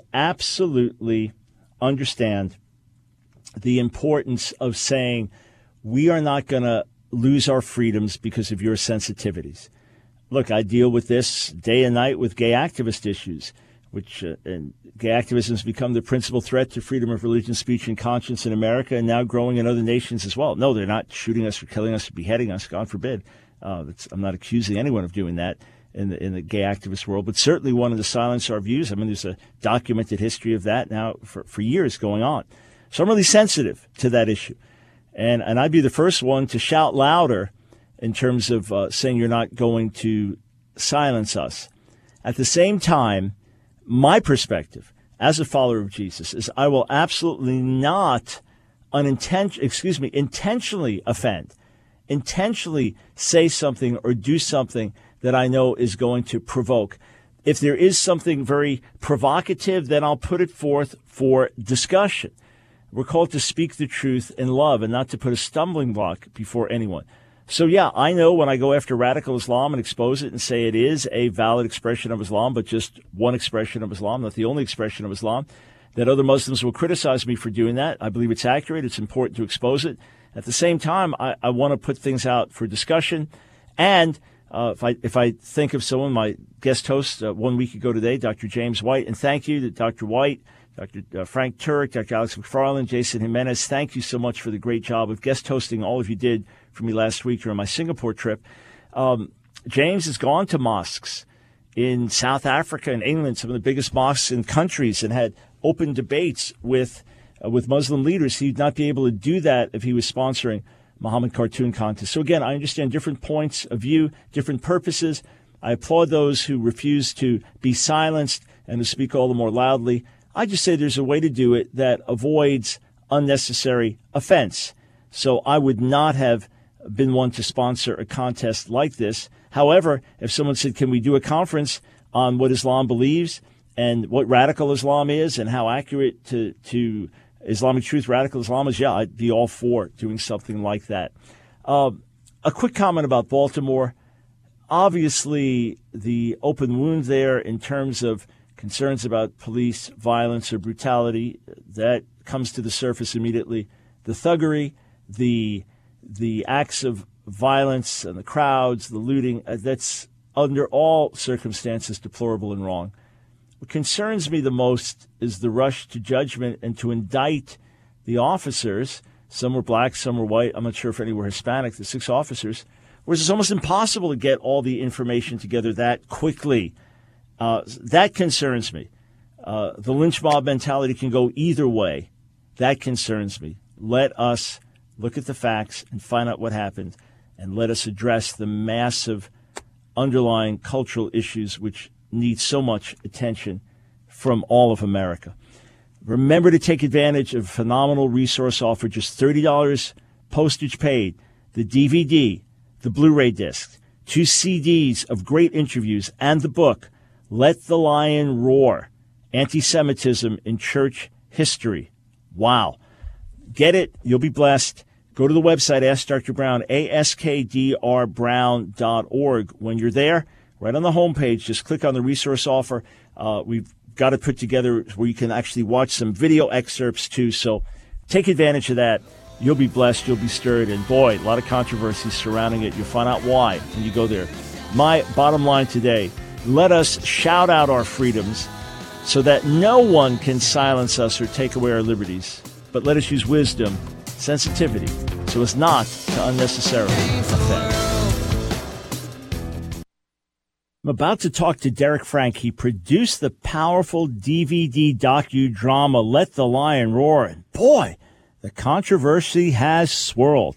importance of saying we are not going to lose our freedoms because of your sensitivities. Look, I deal with this day and night with gay activist issues, which and gay activism has become the principal threat to freedom of religion, speech, and conscience in America, and now growing in other nations as well. No, they're not shooting us or killing us or beheading us, God forbid. I'm not accusing anyone of doing that in the gay activist world, but certainly wanting to silence our views. I mean, there's a documented history of that now for years going on. So I'm really sensitive to that issue. And I'd be the first one to shout louder in terms of saying you're not going to silence us. At the same time, my perspective as a follower of Jesus is I will absolutely not intentionally offend, intentionally say something or do something that I know is going to provoke. If there is something very provocative, then I'll put it forth for discussion. We're called to speak the truth in love and not to put a stumbling block before anyone. So, yeah, I know when I go after radical Islam and expose it and say it is a valid expression of Islam, but just one expression of Islam, not the only expression of Islam, that other Muslims will criticize me for doing that. I believe it's accurate. It's important to expose it. At the same time, I want to put things out for discussion. And if I think of someone, my guest host 1 week ago today, Dr. James White, and thank you to Dr. White, Dr. Frank Turek, Dr. Alex McFarland, Jason Jimenez, thank you so much for the great job of guest hosting all of you did for me last week during my Singapore trip. James has gone to mosques in South Africa and England, some of the biggest mosques in countries, and had open debates with Muslim leaders. He'd not be able to do that if he was sponsoring Muhammad Cartoon Contest. So again, I understand different points of view, different purposes. I applaud those who refuse to be silenced and to speak all the more loudly. I just say there's a way to do it that avoids unnecessary offense. So I would not have been one to sponsor a contest like this. However, if someone said, can we do a conference on what Islam believes and what radical Islam is and how accurate to Islamic truth radical Islam is, yeah, I'd be all for doing something like that. A quick comment about Baltimore. Obviously, the open wound there in terms of concerns about police violence or brutality, that comes to the surface immediately. The thuggery, the acts of violence and the crowds, the looting, that's under all circumstances deplorable and wrong. What concerns me the most is the rush to judgment and to indict the officers. Some were black, some were white. I'm not sure if any were Hispanic, the 6 officers. Whereas it's almost impossible to get all the information together that quickly. That concerns me. The lynch mob mentality can go either way. That concerns me. Let us look at the facts and find out what happened, and let us address the massive underlying cultural issues which need so much attention from all of America. Remember to take advantage of a phenomenal resource offer, just $30 postage paid, the DVD, the Blu-ray disc, 2 CDs of great interviews, and the book, Let the Lion Roar, Anti-Semitism in Church History. Wow. Get it. You'll be blessed. Go to the website, Ask Dr. Brown, askdrbrown.org. When you're there, right on the homepage, just click on the resource offer. We've got it put together where you can actually watch some video excerpts too. So take advantage of that. You'll be blessed. You'll be stirred. And boy, a lot of controversy surrounding it. You'll find out why when you go there. My bottom line today, let us shout out our freedoms so that no one can silence us or take away our liberties. But let us use wisdom, sensitivity, so as not to unnecessarily offend. I'm about to talk to Derek Frank. He produced the powerful DVD docudrama Let the Lion Roar. And boy, the controversy has swirled.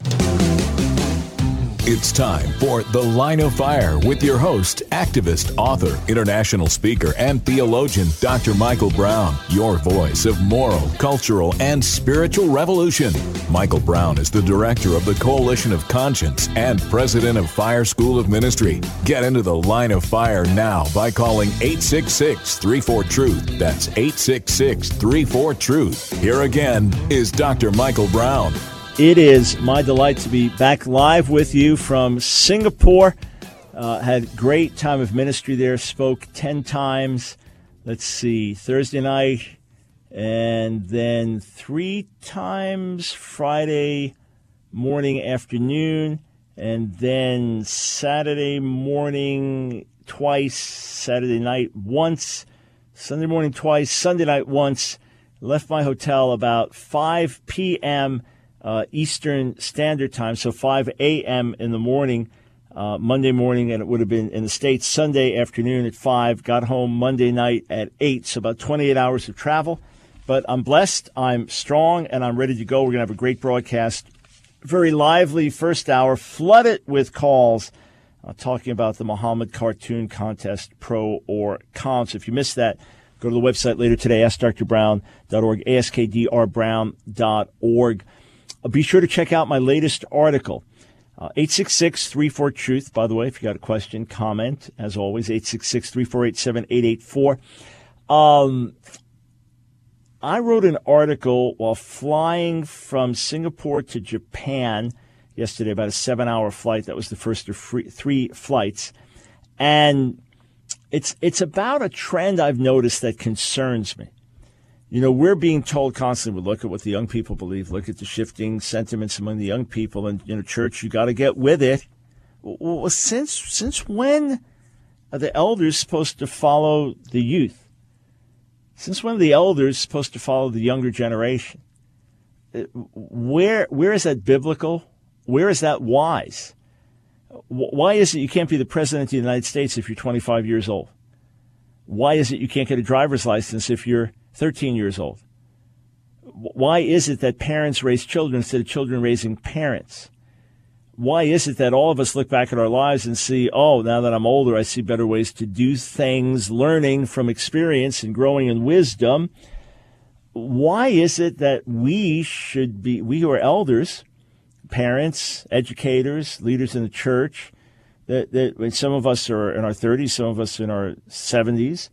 It's time for The Line of Fire with your host, activist, author, international speaker, and theologian, Dr. Michael Brown, your voice of moral, cultural, and spiritual revolution. Michael Brown is the director of the Coalition of Conscience and president of Fire School of Ministry. Get into The Line of Fire now by calling 866-34-TRUTH. That's 866-34-TRUTH. Here again is Dr. Michael Brown. It is my delight to be back live with you from Singapore. Had great time of ministry there. Spoke 10 times. Let's see, Thursday night, and then 3 times Friday morning, afternoon, and then Saturday morning twice, Saturday night once, Sunday morning twice, Sunday night once. Left my hotel about 5 p.m. Eastern Standard Time, so 5 a.m. in the morning, Monday morning, and it would have been in the States Sunday afternoon at 5. Got home Monday night at 8, so about 28 hours of travel. But I'm blessed, I'm strong, and I'm ready to go. We're going to have a great broadcast. Very lively first hour, flooded with calls talking about the Muhammad Cartoon Contest, pro or con. So if you missed that, go to the website later today, askdrbrown.org, askdrbrown.org. Be sure to check out my latest article, 866-34-TRUTH. By the way, if you got a question, comment, as always, 866-348-7884. I wrote an article while flying from Singapore to Japan yesterday, about a 7-hour flight. That was the first of 3 flights. And it's about a trend I've noticed that concerns me. You know, we're being told constantly, look at what the young people believe, look at the shifting sentiments among the young people, and, you know, church, you got to get with it. Well, since when are the elders supposed to follow the youth? Since when are the elders supposed to follow the younger generation? Where is that biblical? Where is that wise? Why is it you can't be the president of the United States if you're 25 years old? Why is it you can't get a driver's license if you're 13 years old? Why is it that parents raise children instead of children raising parents? Why is it that all of us look back at our lives and see, oh, now that I'm older, I see better ways to do things, learning from experience and growing in wisdom? Why is it that we who are elders, parents, educators, leaders in the church, that when some of us are in our 30s, some of us in our 70s,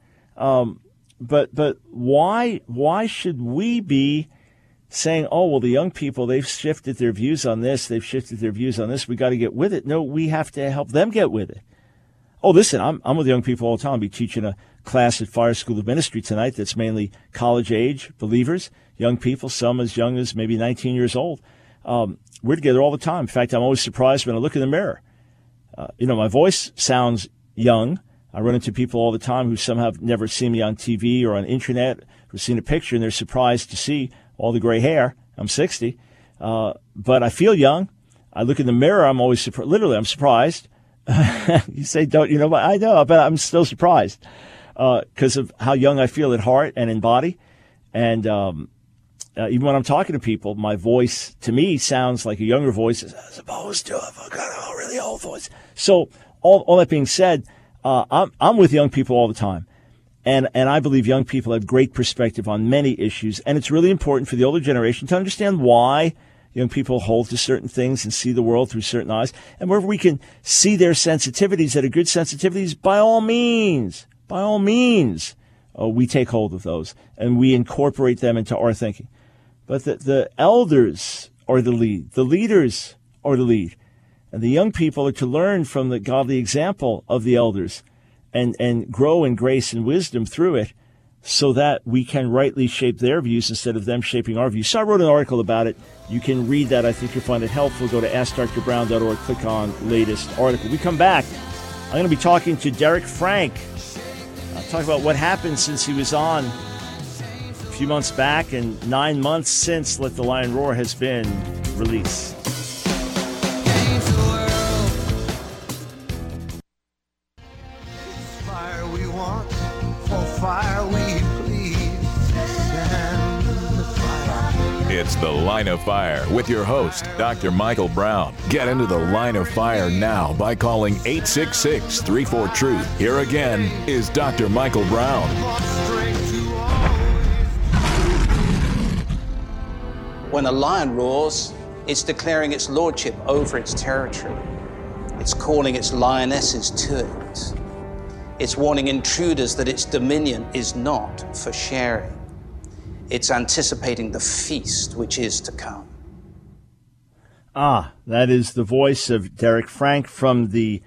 But why should we be saying, oh, well, the young people, they've shifted their views on this, we got to get with it? No, we have to help them get with it. Oh, listen, I'm with young people all the time. I'll be teaching a class at Fire School of Ministry tonight that's mainly college-age believers, young people, some as young as maybe 19 years old. We're together all the time. In fact, I'm always surprised when I look in the mirror. My voice sounds young. I run into people all the time who somehow have never seen me on TV or on internet, who've seen a picture and they're surprised to see all the gray hair. I'm 60. But I feel young. I look in the mirror. I'm always surprised. Literally, I'm surprised. You say, don't you know? But I know, but I'm still surprised because of how young I feel at heart and in body. And even when I'm talking to people, my voice to me sounds like a younger voice as opposed to a really old voice. So all that being said, I'm with young people all the time. And I believe young people have great perspective on many issues. And it's really important for the older generation to understand why young people hold to certain things and see the world through certain eyes. And wherever we can see their sensitivities that are good sensitivities, by all means, we take hold of those and we incorporate them into our thinking. But the elders are the lead. The leaders are the lead. And the young people are to learn from the godly example of the elders and grow in grace and wisdom through it so that we can rightly shape their views instead of them shaping our views. So I wrote an article about it. You can read that. I think you'll find it helpful. Go to AskDrBrown.org, click on latest article. We come back. I'm going to be talking to Derek Frank. Talk about what happened since he was on a few months back and 9 months since Let the Lion Roar has been released. It's The Line of Fire with your host, Dr. Michael Brown. Get into the Line of Fire now by calling 866-34-TRUTH. Here again is Dr. Michael Brown. When a lion roars, it's declaring its lordship over its territory. It's calling its lionesses to it. It's warning intruders that its dominion is not for sharing. It's anticipating the feast which is to come. That is the voice of Derek Frank from the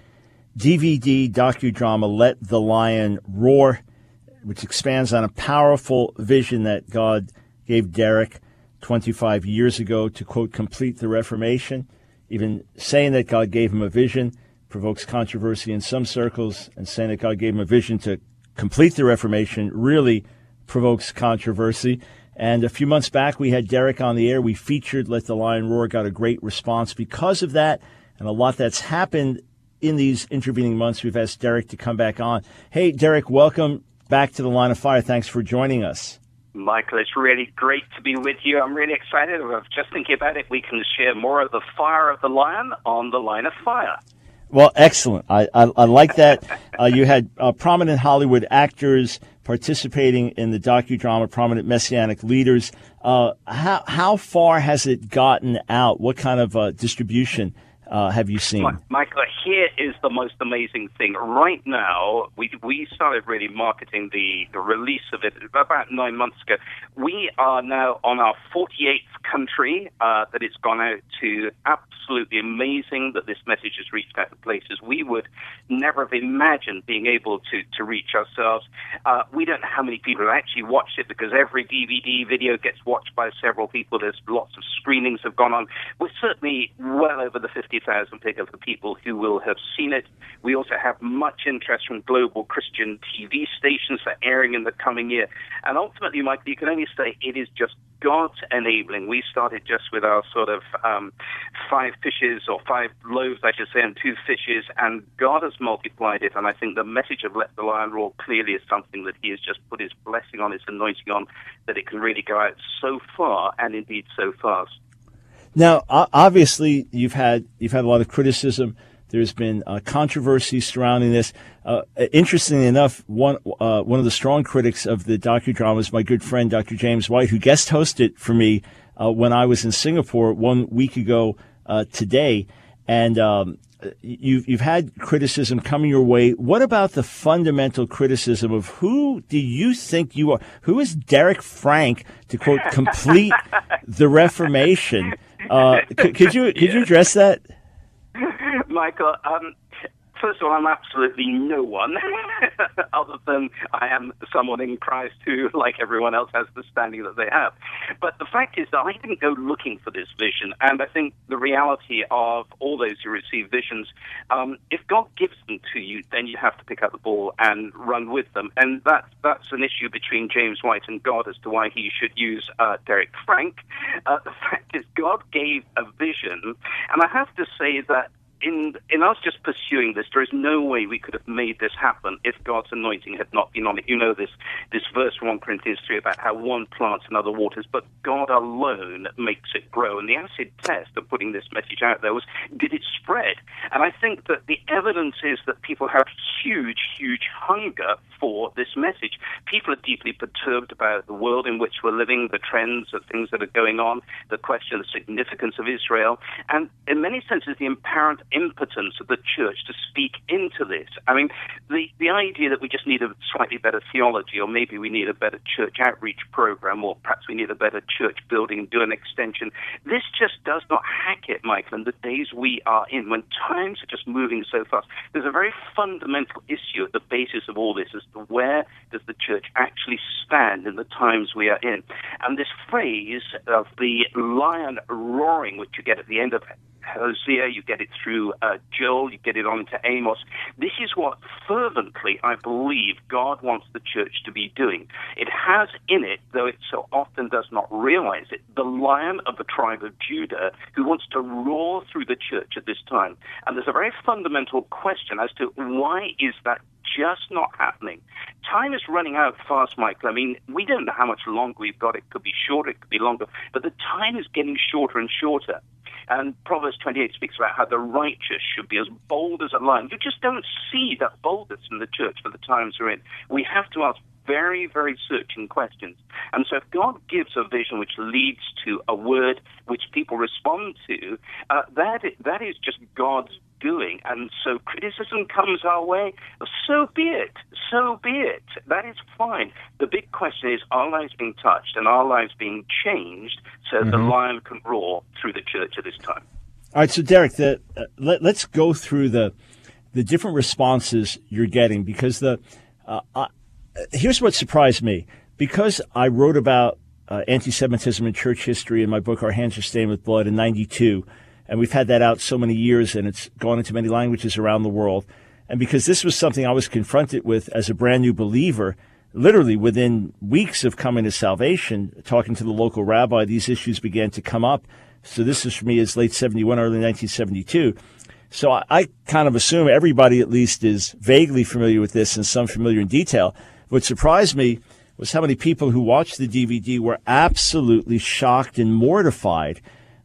DVD docudrama Let the Lion Roar, which expands on a powerful vision that God gave Derek 25 years ago to, quote, complete the Reformation. Even saying that God gave him a vision provokes controversy in some circles, and saying that God gave him a vision to complete the Reformation really provokes controversy. And a few months back, we had Derek on the air. We featured Let the Lion Roar, got a great response because of that, and a lot that's happened in these intervening months. We've asked Derek to come back on. Hey, Derek, welcome back to the Line of Fire. Thanks for joining us. Michael, it's really great to be with you. I'm really excited. I was just thinking about it. We can share more of the fire of the lion on the Line of Fire. Well, excellent. I like that. You had prominent Hollywood actors participating in the docudrama, prominent Messianic leaders. How far has it gotten out? What kind of distribution have you seen? Michael, here is the most amazing thing. Right now, we started really marketing the release of it about 9 months ago. We are now on our 48th country that it's gone out to. Absolutely amazing that this message has reached out to places we would never have imagined being able to reach ourselves. We don't know how many people have actually watched it, because every DVD video gets watched by several people. There's lots of screenings have gone on. We're certainly well over the 50,000 figure for people who will have seen it. We also have much interest from global Christian TV stations for airing in the coming year. And ultimately, Michael, you can only say it is just God's enabling. We started just with our sort of 5 fishes, or 5 loaves, I should say, and 2 fishes, and God has multiplied it. And I think the message of Let the Lion Roar clearly is something that he has just put his blessing on, his anointing on, that it can really go out so far, and indeed so fast. Now, obviously, you've had a lot of criticism. There's been controversy surrounding this. Interestingly enough, one of the strong critics of the docudrama is my good friend, Dr. James White, who guest hosted for me when I was in Singapore 1 week ago today. And you've had criticism coming your way. What about the fundamental criticism of who do you think you are? Who is Derek Frank to, quote, complete the Reformation? Could you address that? Michael, first of all, I'm absolutely no one other than I am someone in Christ who, like everyone else, has the standing that they have. But the fact is that I didn't go looking for this vision, and I think the reality of all those who receive visions, if God gives them to you, then you have to pick up the ball and run with them. And that's an issue between James White and God as to why he should use Derek Frank. The fact is, God gave a vision, and I have to say that in us just pursuing this, there is no way we could have made this happen if God's anointing had not been on it. You know this verse from 1 Corinthians 3 about how one plants and other waters, but God alone makes it grow. And the acid test of putting this message out there was, did it spread? And I think that the evidence is that people have huge, huge hunger for this message. People are deeply perturbed about the world in which we're living, the trends of things that are going on, the question of the significance of Israel, and in many senses the apparent impotence of the church to speak into this. I mean, the idea that we just need a slightly better theology, or maybe we need a better church outreach program, or perhaps we need a better church building and do an extension, this just does not hack it, Michael, in the days we are in, when times are just moving so fast. There's a very fundamental issue at the basis of all this as to where does the church actually stand in the times we are in. And this phrase of the lion roaring, which you get at the end of Hosea, you get it through Joel, you get it on to Amos. This is what fervently, I believe, God wants the church to be doing. It has in it, though it so often does not realize it, the Lion of the tribe of Judah who wants to roar through the church at this time. And there's a very fundamental question as to why is that just not happening. time is running out fast, Michael. I mean, we don't know how much longer we've got. It could be shorter, it could be longer, but the time is getting shorter and shorter. And Proverbs 28 speaks about how the righteous should be as bold as a lion. You just don't see that boldness in the church for the times we're in. We have to ask very, very searching questions. And so if God gives a vision which leads to a word which people respond to, that is just God's doing. And so criticism comes our way, so be it. So be it. That is fine. The big question is, are lives being touched and are lives being changed so the lion can roar through the church at this time? All right, so Derek, let's go through the different responses you're getting, because here's what surprised me. Because I wrote about anti-Semitism in church history in my book, Our Hands Are Stained with Blood, in 92, and we've had that out so many years, and it's gone into many languages around the world. And because this was something I was confronted with as a brand new believer, literally within weeks of coming to salvation, talking to the local rabbi, these issues began to come up. So this is for me as late 71, early 1972. So I kind of assume everybody at least is vaguely familiar with this and some familiar in detail. What surprised me was how many people who watched the DVD were absolutely shocked and mortified,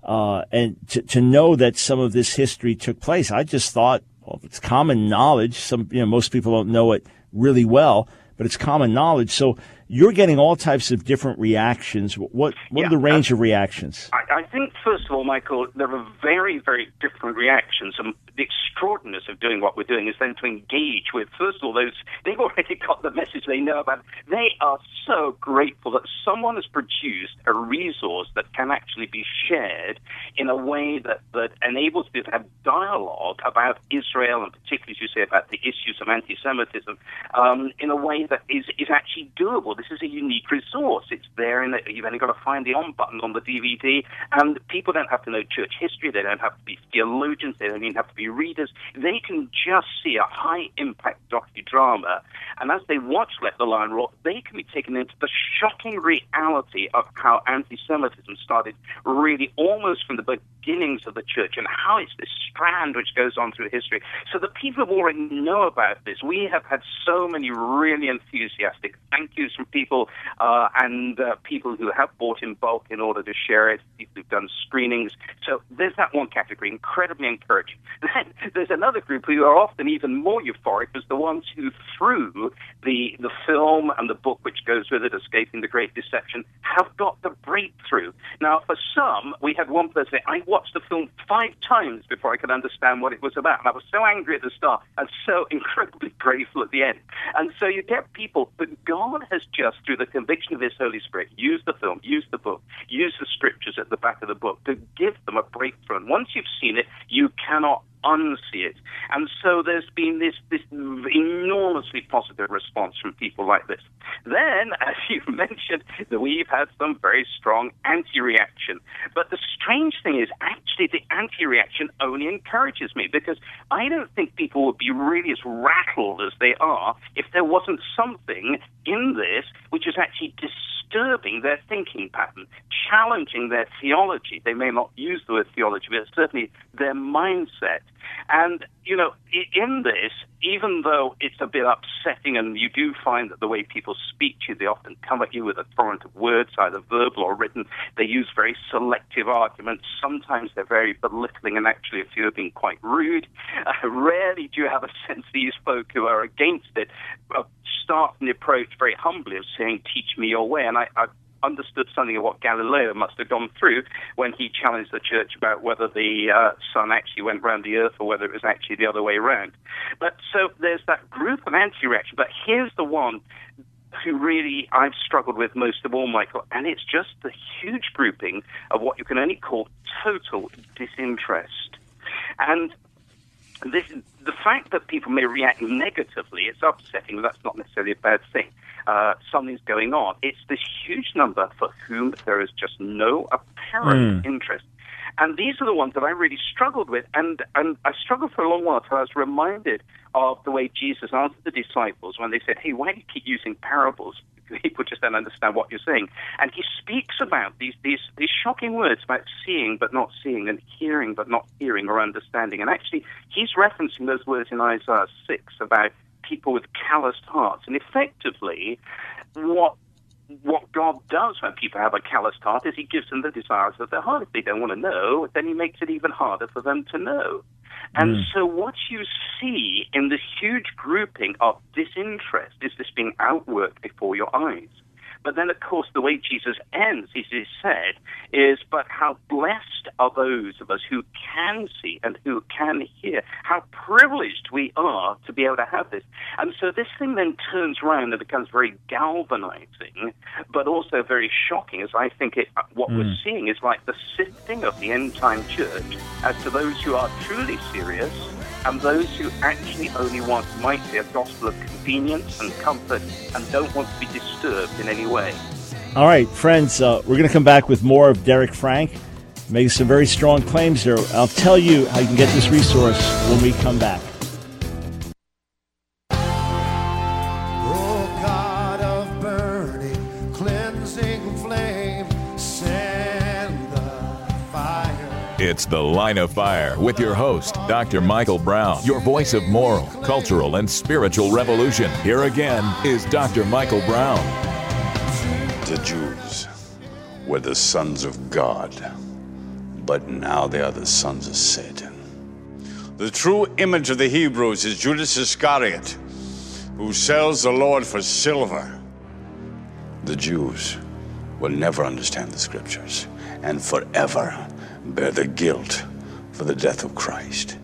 and to know that some of this history took place. I just thought, well, it's common knowledge. Most people don't know it really well, but it's common knowledge. So you're getting all types of different reactions. What are the range of reactions? I think, first of all, Michael, there are very, very different reactions. And the extraordinaryness of doing what we're doing is then to engage with, first of all, those, they've already got the message, they know about it. They are so grateful that someone has produced a resource that can actually be shared in a way that enables people to have dialogue about Israel, and particularly, as you say, about the issues of anti-Semitism, in a way that is actually doable. This is a unique resource. It's there, you've only got to find the on button on the DVD, and people don't have to know church history, they don't have to be theologians, they don't even have to be readers. They can just see a high-impact docudrama, and as they watch Let the Lion Roar, they can be taken into the shocking reality of how anti-Semitism started really almost from the beginnings of the church, and how it's this strand which goes on through history. So the people who already know about this, we have had so many really enthusiastic thank yous from people, and people who have bought in bulk in order to share it, people who've done screenings. So there's that one category, incredibly encouraging. Then there's another group who are often even more euphoric, as the ones who, through the film and the book which goes with it, Escaping the Great Deception, have got the breakthrough. Now, for some, we had one person say, I watched the film 5 times before I could understand what it was about. And I was so angry at the start and so incredibly grateful at the end. And so you get people, but God has just, through the conviction of His Holy Spirit, used the film, used the book, used the scriptures at the back of the book to give them a breakthrough. And once you've seen it, you cannot unsee it. And so there's been this enormously positive response from people like this. Then, as you mentioned, that we've had some very strong anti-reaction. But the strange thing is, actually, the anti-reaction only encourages me, because I don't think people would be really as rattled as they are if there wasn't something in this which is actually disturbing their thinking pattern, challenging their theology. They may not use the word theology, but certainly their mindset. And, in this, even though it's a bit upsetting, and you do find that the way people speak to you, they often come at you with a torrent of words, either verbal or written. They use very selective arguments. Sometimes they're very belittling, and actually a few have been quite rude. Rarely do you have a sense these folk who are against it start an approach very humbly of saying, teach me your way. And I understood something of what Galileo must have gone through when he challenged the church about whether the sun actually went round the earth or whether it was actually the other way around. But so there's that group of anti-reaction, but here's the one who really I've struggled with most of all, Michael, and it's just the huge grouping of what you can only call total disinterest. And the fact that people may react negatively, it's upsetting, but that's not necessarily a bad thing. Something's going on. It's this huge number for whom there is just no apparent interest. And these are the ones that I really struggled with. And I struggled for a long while until I was reminded of the way Jesus answered the disciples when they said, hey, why do you keep using parables? People just don't understand what you're saying. And he speaks about these shocking words about seeing but not seeing, and hearing but not hearing or understanding. And actually, he's referencing those words in Isaiah 6 about people with calloused hearts. And effectively, what God does when people have a calloused heart is he gives them the desires of their heart. If they don't want to know, then he makes it even harder for them to know. And so what you see in this huge grouping of disinterest is this being outworked before your eyes. But then, of course, the way Jesus ends, as he said, is, but how blessed are those of us who can see and who can hear. How privileged we are to be able to have this. And so this thing then turns around and becomes very galvanizing, but also very shocking, as I think what we're seeing is like the sifting of the end-time church as to those who are truly serious and those who actually only want, might be, a gospel of convenience and comfort and don't want to be disturbed in any way. All right, friends, we're going to come back with more of Derek Frank, making some very strong claims here. I'll tell you how you can get this resource when we come back. Oh, God of burning, cleansing flame, send the fire. It's The Line of Fire with your host, Dr. Michael Brown, your voice of moral, cultural, and spiritual revolution. Here again is Dr. Michael Brown. The Jews were the sons of God, but now they are the sons of Satan. The true image of the Hebrews is Judas Iscariot, who sells the Lord for silver. The Jews will never understand the Scriptures and forever bear the guilt for the death of Christ.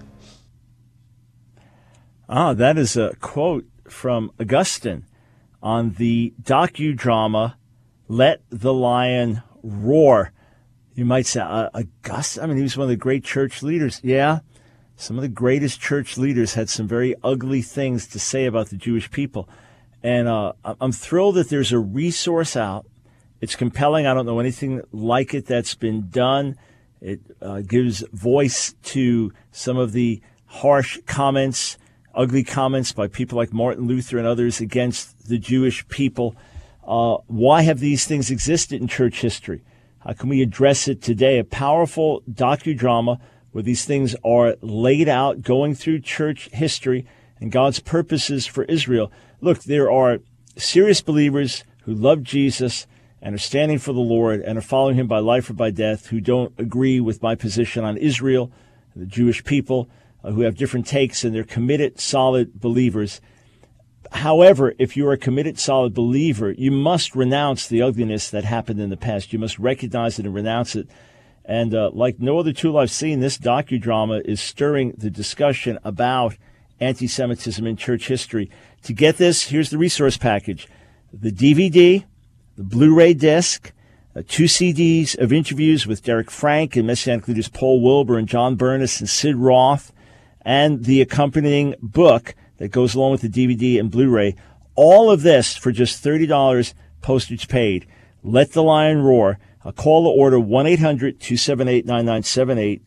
That is a quote from Augustine on the docudrama Let the Lion Roar. You might say, Augustine? I mean, he was one of the great church leaders. Yeah, some of the greatest church leaders had some very ugly things to say about the Jewish people. And I'm thrilled that there's a resource out. It's compelling. I don't know anything like it that's been done. It gives voice to some of the harsh comments, ugly comments by people like Martin Luther and others against the Jewish people. Why have these things existed in church history? How can we address it today? A powerful docudrama where these things are laid out, going through church history and God's purposes for Israel. Look, there are serious believers who love Jesus and are standing for the Lord and are following him by life or by death, who don't agree with my position on Israel, the Jewish people, who have different takes, and they're committed, solid believers. However, if you're a committed, solid believer, you must renounce the ugliness that happened in the past. You must recognize it and renounce it. And like no other tool I've seen, this docudrama is stirring the discussion about anti-Semitism in church history. To get this, here's the resource package. The DVD, the Blu-ray disc, 2 CDs of interviews with Derek Frank and Messianic leaders Paul Wilbur and John Bernis and Sid Roth, and the accompanying book that goes along with the DVD and Blu-ray. All of this for just $30, postage paid. Let the Lion Roar. Call or order 1-800-278-9978,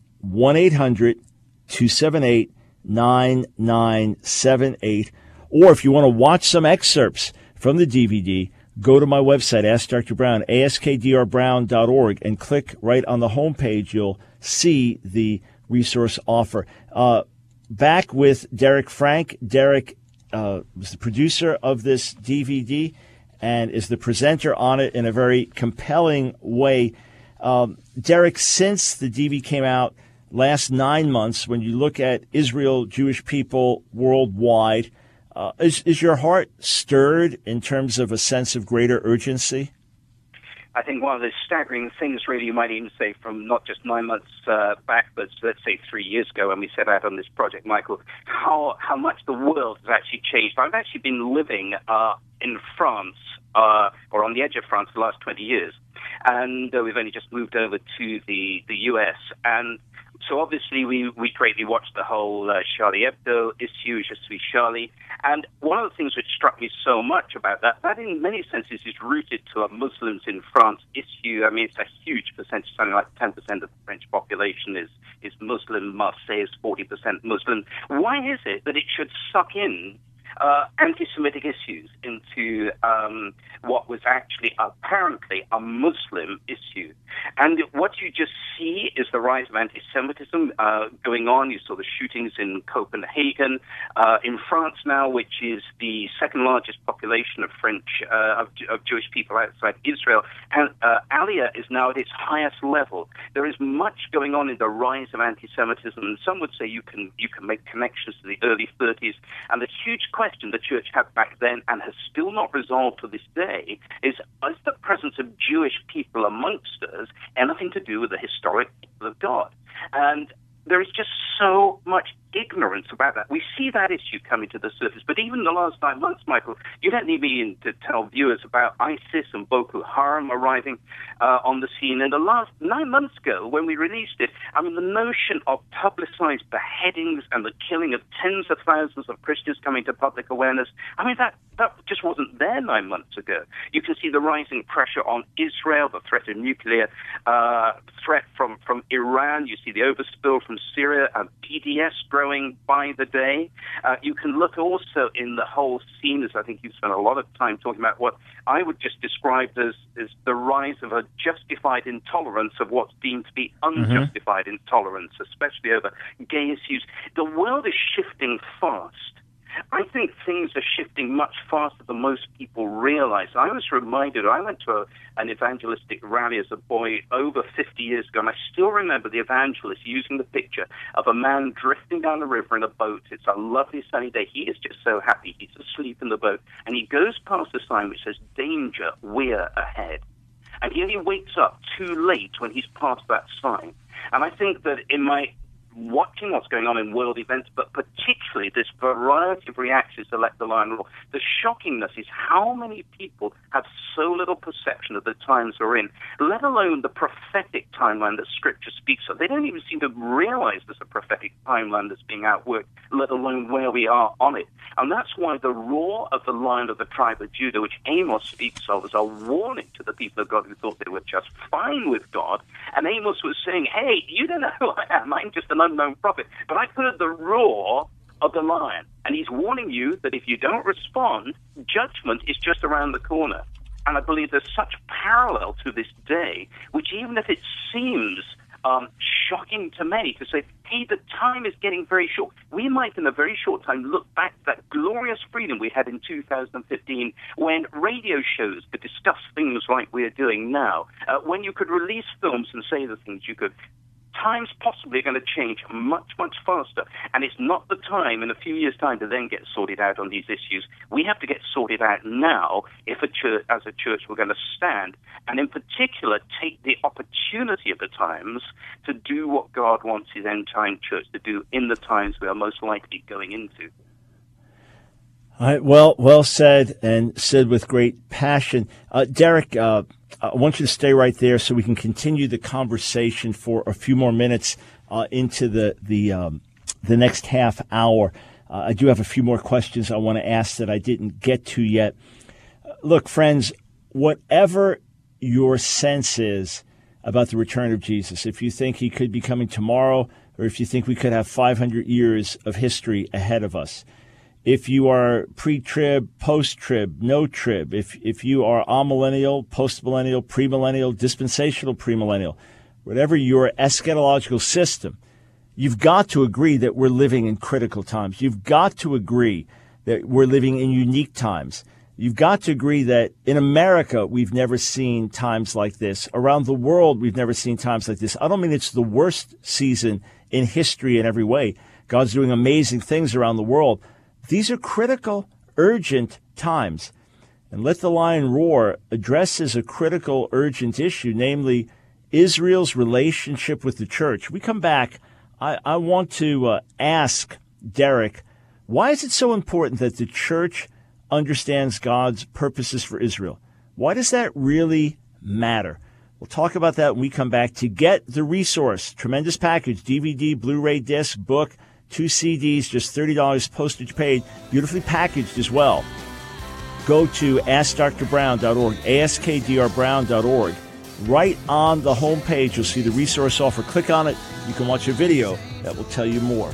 1-800-278-9978. Or if you want to watch some excerpts from the DVD, go to my website, Ask Dr. Brown, askdrbrown.org, and click right on the homepage. You'll see the resource offer. Back with Derek Frank. Derek was the producer of this DVD and is the presenter on it in a very compelling way. Derek, since the DVD came out last 9 months, when you look at Israel, Jewish people worldwide, is your heart stirred in terms of a sense of greater urgency? I think one of the staggering things, really, you might even say, from not just 9 months back, but let's say 3 years ago when we set out on this project, Michael, how much the world has actually changed. I've actually been living in France, or on the edge of France, for the last 20 years. And we've only just moved over to the U.S., and so obviously we greatly watched the whole Charlie Hebdo issue, Je suis Charlie. And one of the things which struck me so much about that in many senses is rooted to a Muslims in France issue. I mean, it's a huge percentage, something like 10% of the French population is Muslim. Marseille is 40% Muslim. Why is it that it should suck in anti-Semitic issues into what was actually apparently a Muslim issue? And what you just see is the rise of anti-Semitism going on. You saw the shootings in Copenhagen, in France now, which is the second largest population of of Jewish people outside Israel. And Aliyah is now at its highest level. There is much going on in the rise of anti-Semitism, and some would say you can make connections to the early 30s. And the huge question the church had back then and has still not resolved to this day is the presence of Jewish people amongst us anything to do with the historic people of God? And there is just so much ignorance about that. We see that issue coming to the surface. But even in the last 9 months, Michael, you don't need me to tell viewers about ISIS and Boko Haram arriving on the scene. In the last 9 months ago, when we released it, I mean, the notion of publicized beheadings and the killing of tens of thousands of Christians coming to public awareness, I mean, that just wasn't there 9 months ago. You can see the rising pressure on Israel, the threat of nuclear threat from Iran. You see the overspill from Syria and PDS growing by the day. You can look also in the whole scene, as I think you've spent a lot of time talking about, what I would just describe as the rise of a justified intolerance of what's deemed to be unjustified intolerance, especially over gay issues. The world is shifting fast. I think things are shifting much faster than most people realize. I was reminded, I went to an evangelistic rally as a boy over 50 years ago, and I still remember the evangelist using the picture of a man drifting down the river in a boat. It's a lovely sunny day. He is just so happy. He's asleep in the boat, and he goes past a sign which says, "Danger, we're ahead." And he only wakes up too late when he's past that sign. And I think that in my watching what's going on in world events, but particularly this variety of reactions to Let the Lion Roar, the shockingness is how many people have so little perception of the times we're in, let alone the prophetic timeline that Scripture speaks of. They don't even seem to realize there's a prophetic timeline that's being outworked, let alone where we are on it. And that's why the roar of the Lion of the tribe of Judah, which Amos speaks of as a warning to the people of God who thought they were just fine with God, and Amos was saying, hey, you don't know who I am, I'm just an unknown prophet, but I've heard the roar of the lion, and he's warning you that if you don't respond, judgment is just around the corner. And I believe there's such parallel to this day, which even if it seems shocking to many to say, hey, the time is getting very short, we might in a very short time look back to that glorious freedom we had in 2015 when radio shows could discuss things like we're doing now, when you could release films and say the things you could. Times possibly are going to change much, much faster. And it's not the time in a few years' time to then get sorted out on these issues. We have to get sorted out now if as a church we're going to stand, and in particular take the opportunity of the times to do what God wants his end-time church to do in the times we are most likely going into. All right, well said, and said with great passion. Derek, I want you to stay right there so we can continue the conversation for a few more minutes into the next half hour. I do have a few more questions I want to ask that I didn't get to yet. Look, friends, whatever your sense is about the return of Jesus, if you think he could be coming tomorrow, or if you think we could have 500 years of history ahead of us, if you are pre-trib, post-trib, no-trib, if you are amillennial, post-millennial, premillennial, dispensational premillennial, whatever your eschatological system, you've got to agree that we're living in critical times. You've got to agree that we're living in unique times. You've got to agree that in America, we've never seen times like this. Around the world, we've never seen times like this. I don't mean it's the worst season in history in every way. God's doing amazing things around the world. These are critical, urgent times. And Let the Lion Roar addresses a critical, urgent issue, namely Israel's relationship with the church. We come back. I want to ask Derek, why is it so important that the church understands God's purposes for Israel? Why does that really matter? We'll talk about that when we come back. To get the resource, tremendous package, DVD, Blu-ray disc, book, 2 CDs, just $30 postage paid, beautifully packaged as well. Go to AskDrBrown.org, AskDrBrown.org. Right on the homepage, you'll see the resource offer. Click on it. You can watch a video that will tell you more.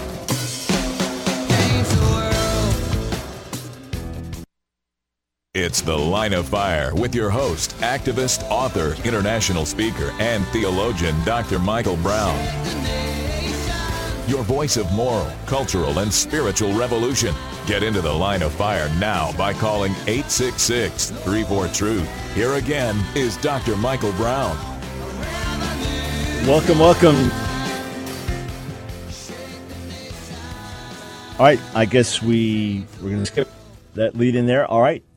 It's It's The Line of Fire with your host, activist, author, international speaker, and theologian, Dr. Michael Brown. Your voice of moral, cultural, and spiritual revolution. Get into The Line of Fire now by calling 866-34-TRUTH. Here again is Dr. Michael Brown. Welcome. All right, I guess we're going to skip that lead in there. All right.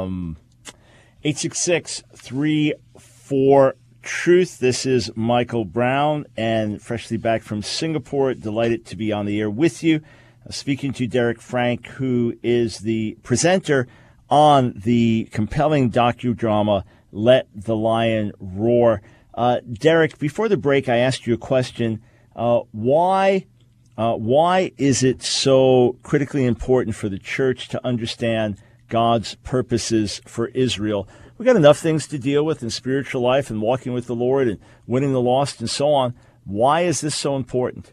866-34-TRUTH. This is Michael Brown, and freshly back from Singapore. Delighted to be on the air with you. Speaking to Derek Frank, who is the presenter on the compelling docudrama Let the Lion Roar. Derek, before the break, I asked you a question. Why is it so critically important for the church to understand God's purposes for Israel? We've got enough things to deal with in spiritual life and walking with the Lord and winning the lost and so on. Why is this so important?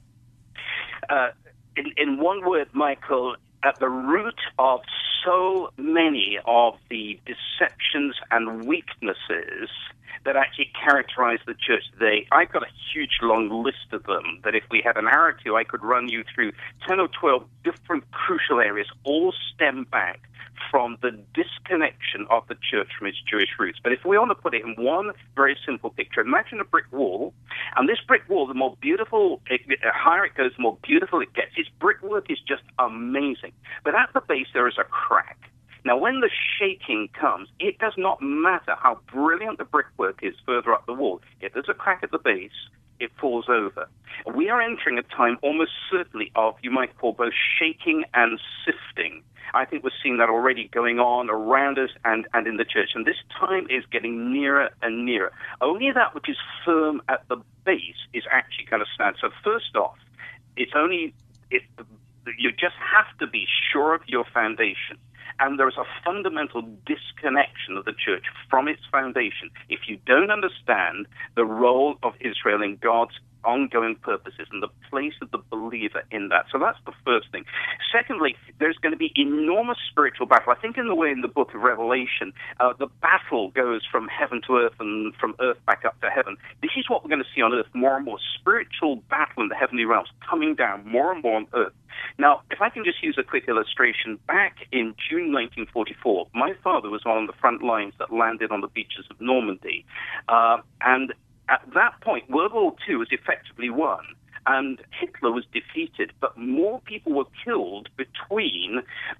In one word, Michael, at the root of so many of the deceptions and weaknesses that actually characterize the church today, I've got a huge long list of them that if we had an hour or two, I could run you through 10 or 12 different crucial areas, all stem back from the disconnection of the church from its Jewish roots. But if we want to put it in one very simple picture, imagine a brick wall, and this brick wall, the more beautiful, the higher it goes, the more beautiful it gets. Its brickwork is just amazing. But at the base, there is a crack. Now, when the shaking comes, it does not matter how brilliant the brickwork is further up the wall. If there's a crack at the base, it falls over. We are entering a time almost certainly of, you might call, both shaking and sifting. I think we're seeing that already going on around us and in the church. And this time is getting nearer and nearer. Only that which is firm at the base is actually going to stand. So first off, you just have to be sure of your foundation. And there is a fundamental disconnection of the church from its foundation if you don't understand the role of Israel in God's ongoing purposes and the place of the believer in that. So that's the first thing. Secondly, there's going to be enormous spiritual battle. I think in the way in the book of Revelation, the battle goes from heaven to earth and from earth back up to heaven. This is what we're going to see on earth, more and more spiritual battle in the heavenly realms coming down more and more on earth. Now, if I can just use a quick illustration, back in June 1944, my father was on the front lines that landed on the beaches of Normandy, and at that point, World War II was effectively won, and Hitler was defeated, but more people were killed between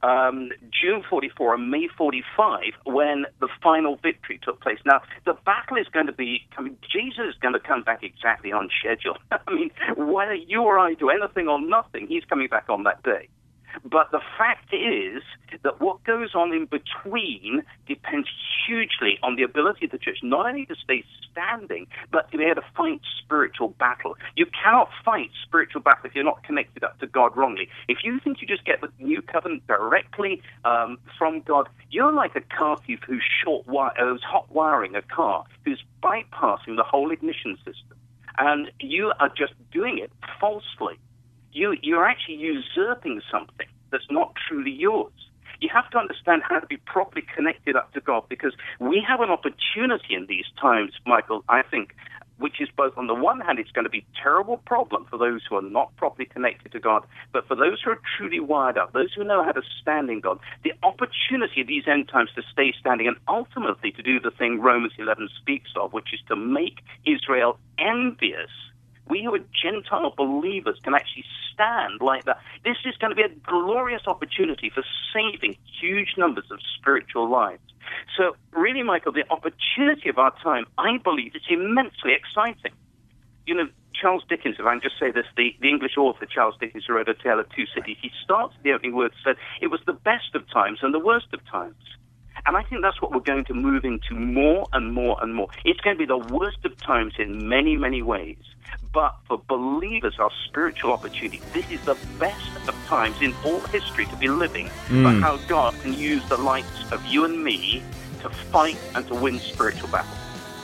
June 44 and May 45 when the final victory took place. Now, the battle is going to be, Jesus is going to come back exactly on schedule. I mean, whether you or I do anything or nothing, he's coming back on that day. But the fact is that what goes on in between depends hugely on the ability of the church not only to stay standing, but to be able to fight spiritual battle. You cannot fight spiritual battle if you're not connected up to God wrongly. If you think you just get the new covenant directly from God, you're like a car thief who's hot wiring a car, who's bypassing the whole ignition system. And you are just doing it falsely. You're actually usurping something that's not truly yours. You have to understand how to be properly connected up to God, because we have an opportunity in these times, Michael, I think, which is both on the one hand, it's going to be a terrible problem for those who are not properly connected to God, but for those who are truly wired up, those who know how to stand in God, the opportunity of these end times to stay standing and ultimately to do the thing Romans 11 speaks of, which is to make Israel envious. We who are Gentile believers can actually stand like that. This is going to be a glorious opportunity for saving huge numbers of spiritual lives. So really, Michael, the opportunity of our time, I believe, is immensely exciting. You know, Charles Dickens, if I can just say this, the English author Charles Dickens, who wrote A Tale of Two Cities, he starts the opening words, said, it was the best of times and the worst of times. And I think that's what we're going to move into more and more and more. It's going to be the worst of times in many, many ways. But for believers, our spiritual opportunity, this is the best of times in all history to be living for how God can use the likes of you and me to fight and to win spiritual battles.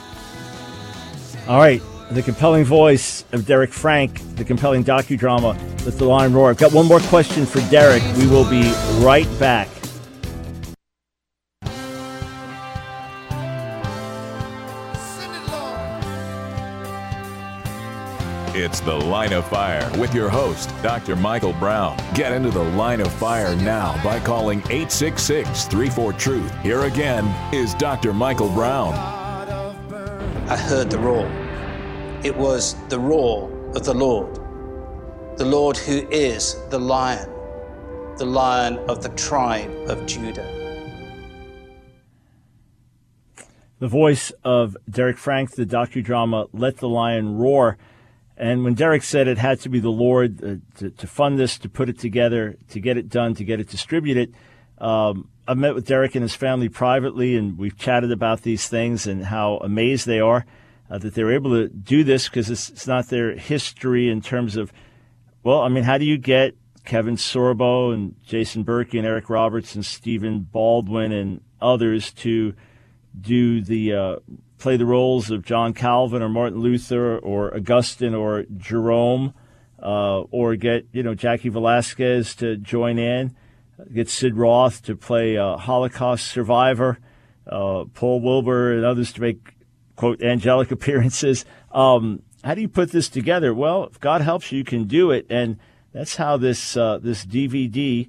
All right. The compelling voice of Derek Frank, the compelling docudrama, Let the Lion Roar. I've got one more question for Derek. We will be right back. It's The Line of Fire with your host, Dr. Michael Brown. Get into the Line of Fire now by calling 866-34-TRUTH. Here again is Dr. Michael Brown. I heard the roar. It was the roar of the Lord who is the Lion of the tribe of Judah. The voice of Derek Frank, the docudrama Let the Lion Roar. And when Derek said it had to be the Lord to fund this, to put it together, to get it done, to get it distributed, I've met with Derek and his family privately, and we've chatted about these things and how amazed they are that they're able to do this, because it's not their history in terms of, well, I mean, how do you get Kevin Sorbo and Jason Berkey and Eric Roberts and Stephen Baldwin and others to do the play the roles of John Calvin or Martin Luther or Augustine or Jerome, or get Jackie Velasquez to join in, get Sid Roth to play a Holocaust survivor, Paul Wilbur and others to make quote angelic appearances. How do you put this together? Well, if God helps you, you can do it, and that's how this DVD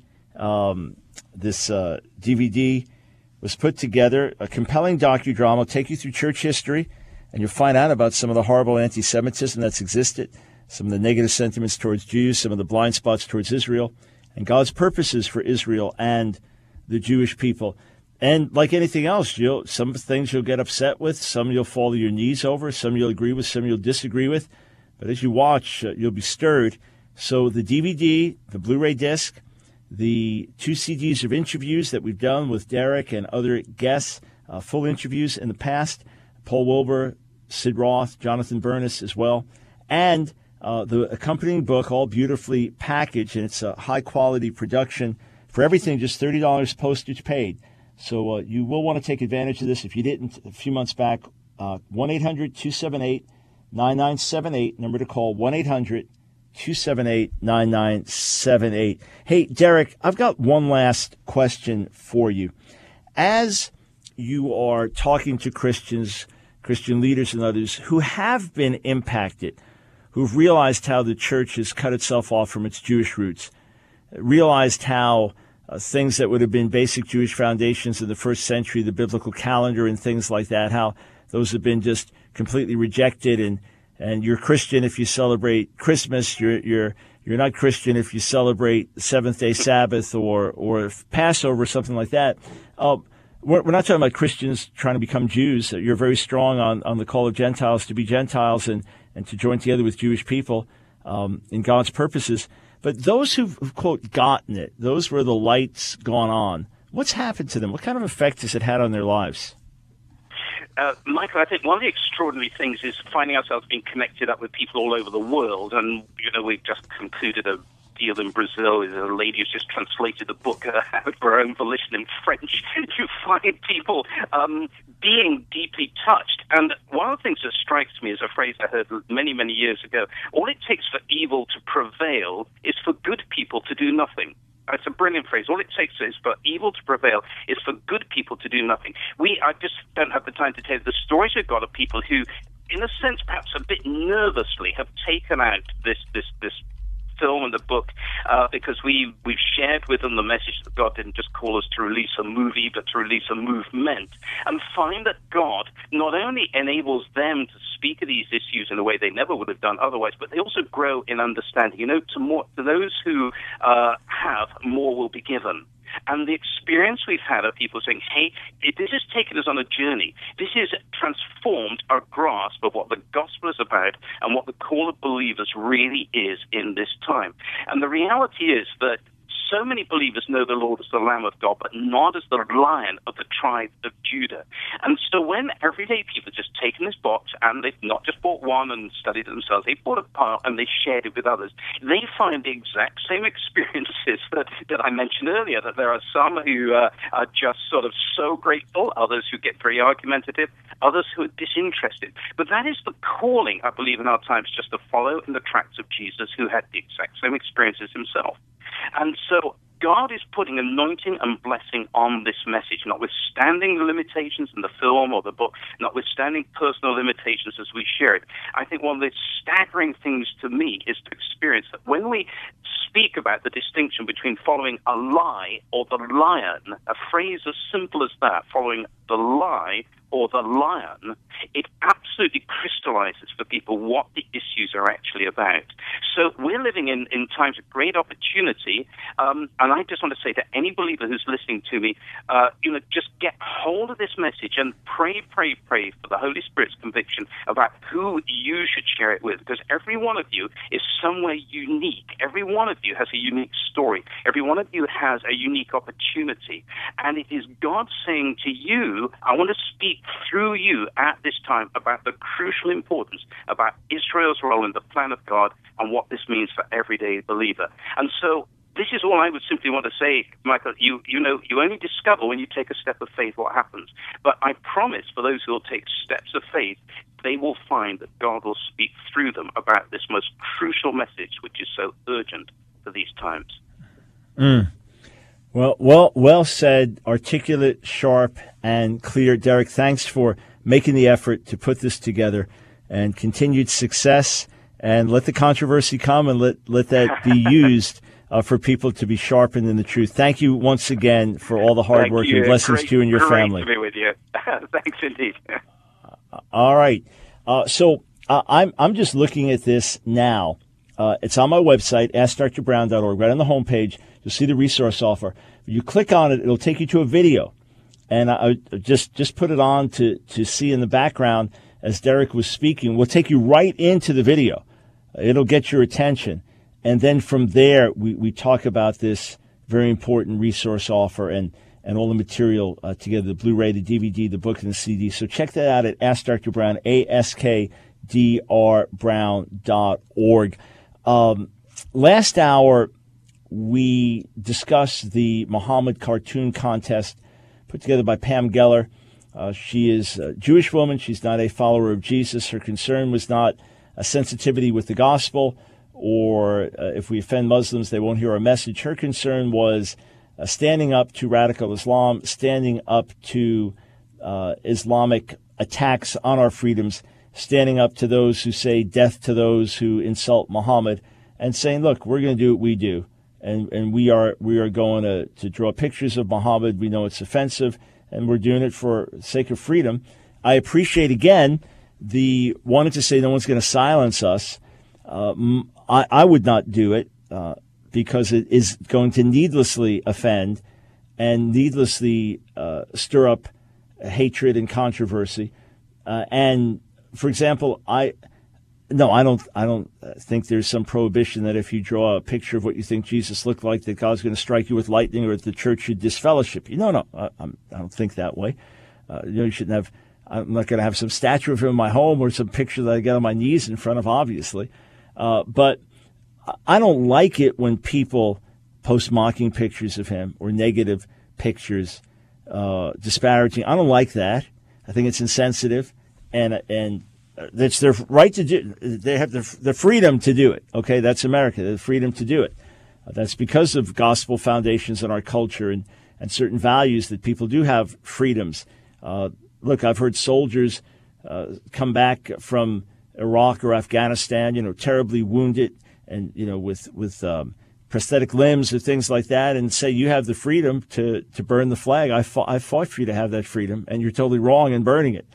was put together. A compelling docudrama will take you through church history, and you'll find out about some of the horrible anti-Semitism that's existed, some of the negative sentiments towards Jews, some of the blind spots towards Israel, and God's purposes for Israel and the Jewish people. And like anything else, some things you'll get upset with, some you'll fall to your knees over, some you'll agree with, some you'll disagree with. But as you watch, you'll be stirred. So the DVD, the Blu-ray disc, the 2 CDs of interviews that we've done with Derek and other guests, full interviews in the past, Paul Wilbur, Sid Roth, Jonathan Bernis as well, and the accompanying book, all beautifully packaged, and it's a high-quality production. For everything, just $30 postage paid. So you will want to take advantage of this. If you didn't a few months back, 1-800-278-9978, number to call, 1-800-278-9978. Hey, Derek, I've got one last question for you. As you are talking to Christians, Christian leaders and others who have been impacted, who've realized how the church has cut itself off from its Jewish roots, realized how things that would have been basic Jewish foundations in the first century, the biblical calendar and things like that, how those have been just completely rejected, and you're Christian if you celebrate Christmas, you're not Christian if you celebrate the Seventh-day Sabbath or Passover, something like that. We're not talking about Christians trying to become Jews. You're very strong on the call of Gentiles to be Gentiles and to join together with Jewish people in God's purposes. But those who've, quote, gotten it, those where the light's gone on, what's happened to them? What kind of effect has it had on their lives? Michael, I think one of the extraordinary things is finding ourselves being connected up with people all over the world. And, we've just concluded a deal in Brazil with a lady who's just translated the book out of her own volition in French. You find people being deeply touched. And one of the things that strikes me is a phrase I heard many, many years ago. All it takes for evil to prevail is for good people to do nothing. It's a brilliant phrase. All it takes is for evil to prevail is for good people to do nothing. I just don't have the time to tell you the stories we've got of people who, in a sense, perhaps a bit nervously, have taken out this film and the book because we've shared with them the message that God didn't just call us to release a movie, but to release a movement, and find that God not only enables them to speak of these issues in a way they never would have done otherwise, but they also grow in understanding. To those who have, more will be given. And the experience we've had of people saying, hey, this has taken us on a journey. This has transformed our grasp of what the gospel is about and what the call of believers really is in this time. And the reality is that so many believers know the Lord as the Lamb of God, but not as the Lion of the tribe of Judah. And so when everyday people have just taken this box and they've not just bought one and studied it themselves, they bought a pile and they shared it with others, they find the exact same experiences that I mentioned earlier, that there are some who are just sort of so grateful, others who get very argumentative, others who are disinterested. But that is the calling, I believe, in our times, just to follow in the tracks of Jesus, who had the exact same experiences himself. And so God is putting anointing and blessing on this message, notwithstanding the limitations in the film or the book, notwithstanding personal limitations as we share it. I think one of the staggering things to me is to experience that when we speak about the distinction between following a lie or the lion, a phrase as simple as that, following the lie or the lion, it absolutely crystallizes for people what the issues are actually about. So we're living in times of great opportunity, and I just want to say to any believer who's listening to me, just get hold of this message and pray for the Holy Spirit's conviction about who you should share it with, because every one of you is somewhere unique. Every one of you has a unique story. Every one of you has a unique opportunity, and it is God saying to you, I want to speak through you at this time about the crucial importance about Israel's role in the plan of God and what this means for everyday believer. And so this is all I would simply want to say, Michael. You only discover when you take a step of faith what happens. But I promise for those who will take steps of faith, they will find that God will speak through them about this most crucial message, which is so urgent for these times. Well said, articulate, sharp, and clear. Derek, thanks for making the effort to put this together, and continued success, and let the controversy come, and let that be used for people to be sharpened in the truth. Thank you once again for all the hard work, and blessings to you and your family. Great to be with you. Thanks indeed. All right. So I'm just looking at this now. It's on my website, AskDrBrown.org. Right on the homepage, you'll see the resource offer. If you click on it, it'll take you to a video. And I just put it on to see in the background as Derek was speaking. We'll take you right into the video. It'll get your attention. And then from there, we talk about this very important resource offer and all the material together, the Blu-ray, the DVD, the book, and the CD. So check that out at Ask Dr. Brown, AskDrBrown.org. Last hour, we discussed the Muhammad cartoon contest put together by Pam Geller. She is a Jewish woman. She's not a follower of Jesus. Her concern was not a sensitivity with the gospel, or if we offend Muslims, they won't hear our message. Her concern was standing up to radical Islam, standing up to Islamic attacks on our freedoms, standing up to those who say death to those who insult Muhammad, and saying, look, we're going to do what we do. And we are going to draw pictures of Muhammad. We know it's offensive, and we're doing it for the sake of freedom. I appreciate, again, the wanting to say no one's going to silence us. I would not do it because it is going to needlessly offend and needlessly stir up hatred and controversy. And, for example, I don't think there's some prohibition that if you draw a picture of what you think Jesus looked like, that God's going to strike you with lightning, or that the church should disfellowship you. No, I don't think that way. You shouldn't have. I'm not going to have some statue of him in my home or some picture that I get on my knees in front of, obviously. But I don't like it when people post mocking pictures of him or negative pictures, disparaging. I don't like that. I think it's insensitive, and it's their right to do. They have the freedom to do it. Okay, that's America. The freedom to do it. That's because of gospel foundations in our culture and certain values that people do have freedoms. Look, I've heard soldiers come back from Iraq or Afghanistan, terribly wounded and with prosthetic limbs or things like that, and say you have the freedom to burn the flag. I fought for you to have that freedom, and you're totally wrong in burning it.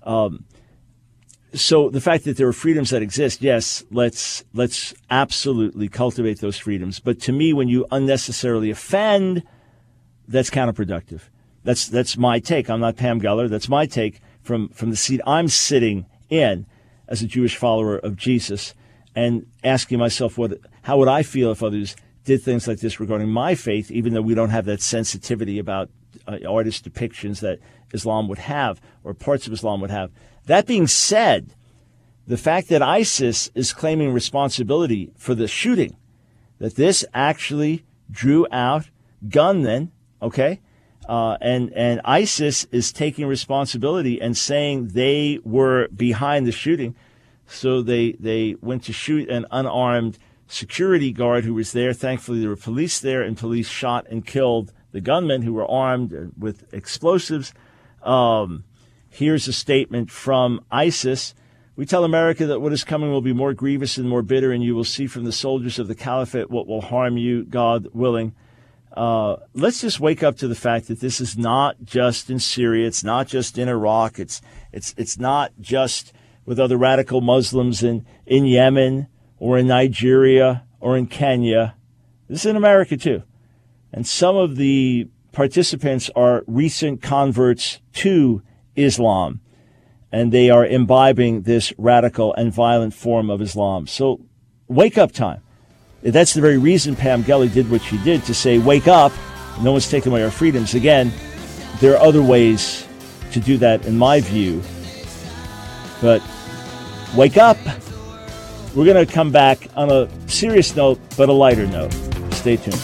So the fact that there are freedoms that exist, yes, let's absolutely cultivate those freedoms. But to me, when you unnecessarily offend, that's counterproductive. That's my take. I'm not Pam Geller. That's my take from the seat I'm sitting in as a Jewish follower of Jesus, and asking myself, how would I feel if others did things like this regarding my faith, even though we don't have that sensitivity about artist depictions that Islam would have or parts of Islam would have. That being said, the fact that ISIS is claiming responsibility for the shooting, that this actually drew out gunmen, okay, and ISIS is taking responsibility and saying they were behind the shooting, so they went to shoot an unarmed security guard who was there. Thankfully, there were police there, and police shot and killed the gunmen who were armed with explosives. Here's a statement from ISIS. We tell America that what is coming will be more grievous and more bitter, and you will see from the soldiers of the caliphate what will harm you, God willing. Let's just wake up to the fact that this is not just in Syria. It's not just in Iraq. It's not just with other radical Muslims in Yemen or in Nigeria or in Kenya. This is in America, too. And some of the participants are recent converts to Islam, and they are imbibing this radical and violent form of Islam. So wake up time. That's the very reason Pam Gelly did what she did, to say, wake up. No one's taking away our freedoms. Again, there are other ways to do that, in my view. But wake up. We're going to come back on a serious note, but a lighter note. Stay tuned.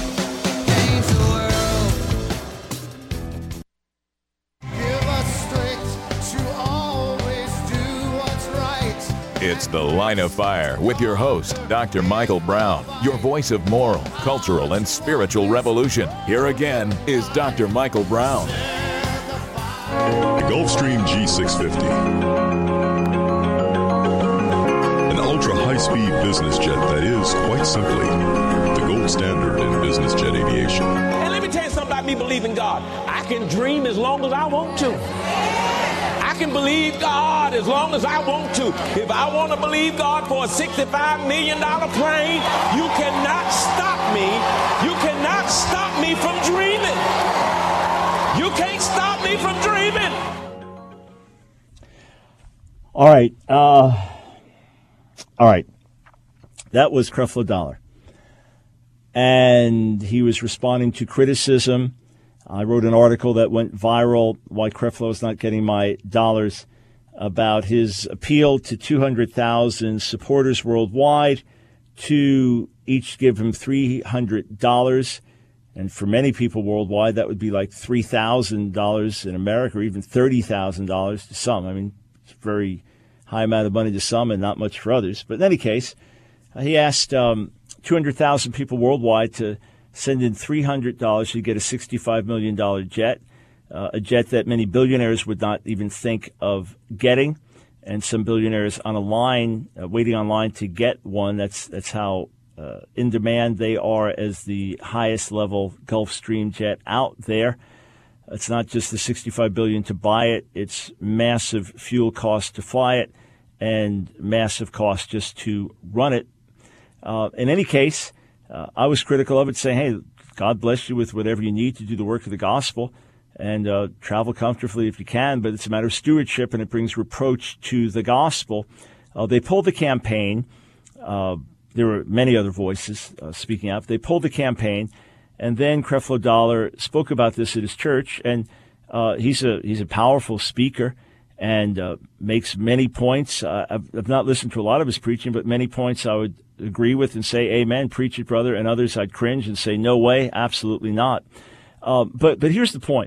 It's The Line of Fire with your host, Dr. Michael Brown, your voice of moral, cultural, and spiritual revolution. Here again is Dr. Michael Brown. The Gulfstream G650. An ultra-high-speed business jet that is, quite simply, the gold standard in business jet aviation. And let me tell you something about me believing God. I can dream as long as I want to. I can believe God as long as I want to. If I want to believe God for a $65 million plane, you cannot stop me. You cannot stop me from dreaming. You can't stop me from dreaming. All right. That was Creflo Dollar. And he was responding to criticism. I wrote an article that went viral, Why Creflo is Not Getting My Dollars, about his appeal to 200,000 supporters worldwide to each give him $300. And for many people worldwide, that would be like $3,000 in America, or even $30,000 to some. I mean, it's a very high amount of money to some and not much for others. But in any case, he asked 200,000 people worldwide to send in $300 to get a $65 million jet, a jet that many billionaires would not even think of getting, and some billionaires on a line, waiting online to get one. That's how in demand they are as the highest level Gulfstream jet out there. It's not just the $65 billion to buy it; it's massive fuel cost to fly it, and massive cost just to run it. In any case, I was critical of it, saying, hey, God bless you with whatever you need to do the work of the gospel, and travel comfortably if you can, but it's a matter of stewardship, and it brings reproach to the gospel. They pulled the campaign. There were many other voices speaking out. They pulled the campaign, and then Creflo Dollar spoke about this at his church, and he's a powerful speaker and makes many points. I've not listened to a lot of his preaching, but many points I would agree with and say, amen, preach it, brother, and others I'd cringe and say, no way, absolutely not. But here's the point.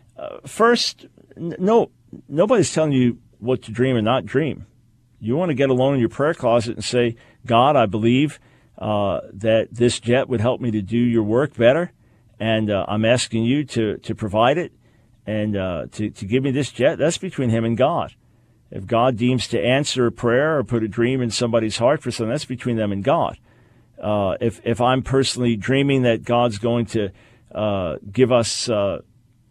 First, nobody's telling you what to dream or not dream. You want to get alone in your prayer closet and say, God, I believe that this jet would help me to do your work better, and I'm asking you to provide it and to give me this jet. That's between him and God. If God deems to answer a prayer or put a dream in somebody's heart for something, that's between them and God. If I'm personally dreaming that God's going to give us, here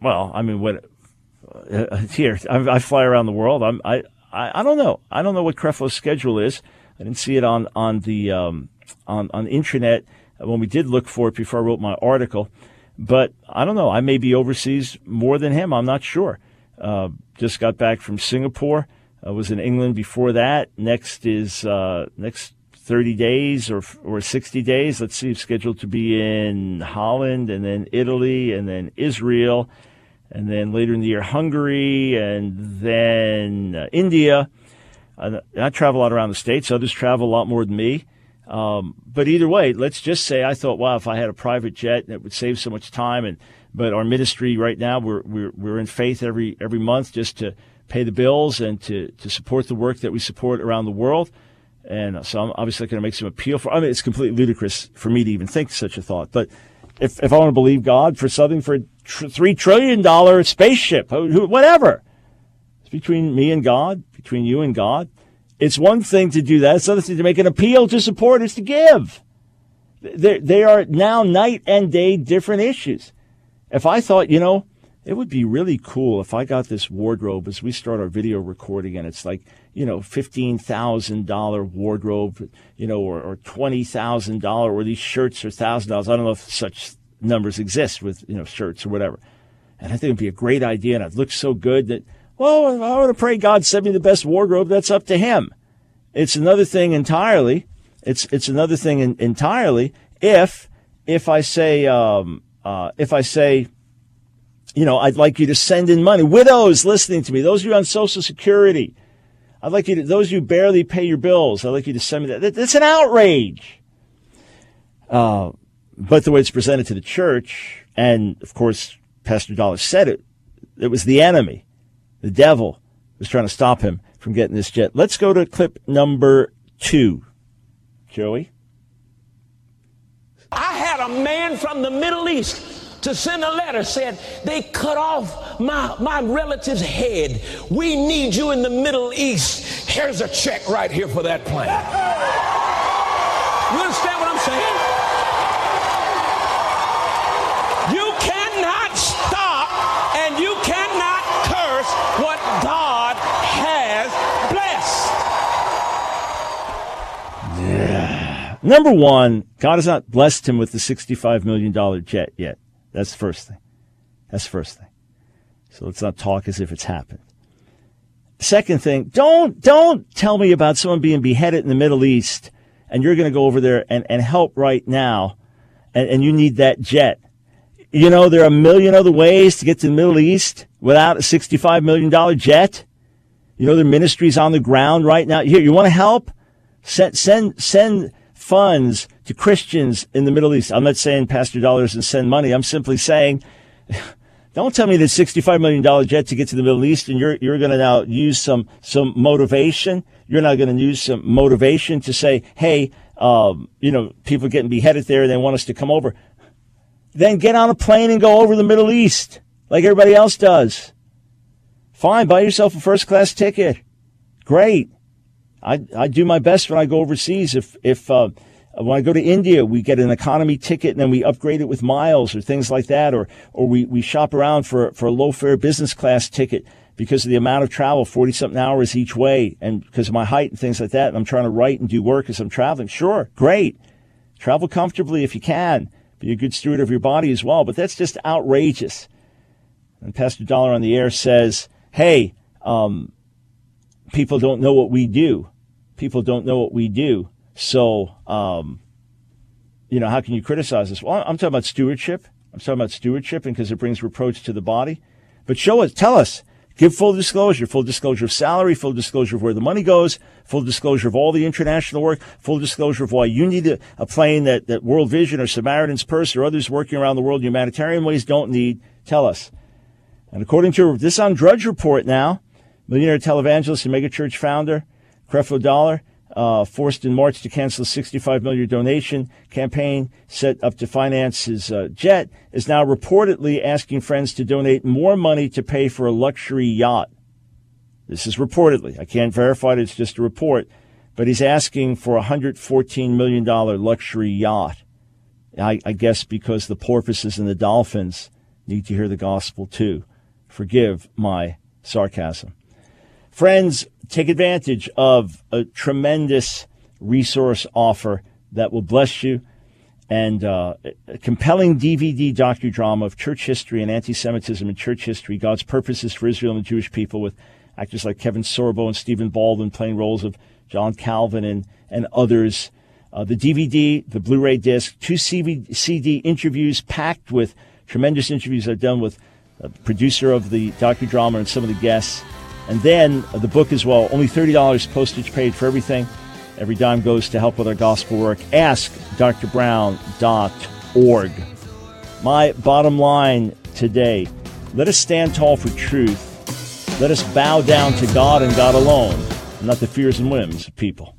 I fly around the world. I don't know. I don't know what Creflo's schedule is. I didn't see it on the intranet when we did look for it before I wrote my article. But I don't know. I may be overseas more than him. I'm not sure. Just got back from Singapore. I was in England before that. Next 30 days or 60 days. Let's see, scheduled to be in Holland and then Italy and then Israel and then later in the year Hungary and then India. I travel a lot around the States. Others travel a lot more than me. But either way, let's just say I thought, wow, if I had a private jet, that would save so much time. But our ministry right now, we're in faith every month just to pay the bills and to support the work that we support around the world. And so I'm obviously going to make some appeal for. I mean, it's completely ludicrous for me to even think such a thought. But if I want to believe God for something for a $3 trillion spaceship, whatever, it's between me and God, between you and God. It's one thing to do that. It's another thing to make an appeal to supporters to give. They are now night and day different issues. If I thought, it would be really cool if I got this wardrobe as we start our video recording, and it's like, $15,000 wardrobe, or $20,000, or these shirts are $1,000. I don't know if such numbers exist with, shirts or whatever. And I think it'd be a great idea, and I'd look so good that, well, if I want to pray God send me the best wardrobe, that's up to him. It's another thing entirely. It's another thing entirely if I say, I'd like you to send in money. Widows listening to me, those of you on Social Security, I'd like you to, those of you who barely pay your bills, I'd like you to send me that. That's an outrage. But the way it's presented to the church, and of course, Pastor Dollar said it was the enemy. The devil was trying to stop him from getting this jet. Let's go to clip number 2. Joey? I had a man from the Middle East to send a letter, said they cut off my relative's head. We need you in the Middle East. Here's a check right here for that plan. You understand what I'm saying? You cannot stop and you cannot curse what God has blessed. Yeah. Number one, God has not blessed him with the $65 million jet yet. That's the first thing. So let's not talk as if it's happened. Second thing, don't tell me about someone being beheaded in the Middle East and you're going to go over there and help right now and you need that jet. There are a million other ways to get to the Middle East without a $65 million jet. There are ministries on the ground right now. Here, you want to help? Send funds to Christians in the Middle East. I'm not saying Pastor Dollar doesn't send money. I'm simply saying, don't tell me that $65 million jet to get to the Middle East and you're going to now use some motivation. You're not going to use some motivation to say, hey, people are getting beheaded there and they want us to come over. Then get on a plane and go over the Middle East like everybody else does. Fine, buy yourself a first-class ticket. Great. I do my best when I go overseas. If when I go to India, we get an economy ticket and then we upgrade it with miles or things like that, or we shop around for a low fare business class ticket because of the amount of travel, 40-something hours each way, and because of my height and things like that. And I'm trying to write and do work as I'm traveling. Sure, great. Travel comfortably if you can. Be a good steward of your body as well. But that's just outrageous. And Pastor Dollar on the air says, hey, people don't know what we do. People don't know what we do. So, how can you criticize us? Well, I'm talking about stewardship. I'm talking about stewardship because it brings reproach to the body. But show us, tell us, give full disclosure of salary, full disclosure of where the money goes, full disclosure of all the international work, full disclosure of why you need a plane that World Vision or Samaritan's Purse or others working around the world in humanitarian ways don't need. Tell us. And according to this on Drudge Report now, millionaire televangelist and megachurch founder, Creflo Dollar, forced in March to cancel a $65 million donation campaign set up to finance his jet, is now reportedly asking friends to donate more money to pay for a luxury yacht. This is reportedly. I can't verify it. It's just a report. But he's asking for a $114 million luxury yacht. I guess because the porpoises and the dolphins need to hear the gospel too. Forgive my sarcasm. Friends, take advantage of a tremendous resource offer that will bless you, and a compelling DVD docudrama of church history and anti-Semitism in church history, God's purposes for Israel and the Jewish people, with actors like Kevin Sorbo and Stephen Baldwin playing roles of John Calvin and others. The DVD, the Blu-ray disc, 2 CD interviews packed with tremendous interviews I've done with the producer of the docudrama and some of the guests. And then the book as well, only $30 postage paid for everything. Every dime goes to help with our gospel work. AskDrBrown.org. My bottom line today, let us stand tall for truth. Let us bow down to God and God alone, not the fears and whims of people.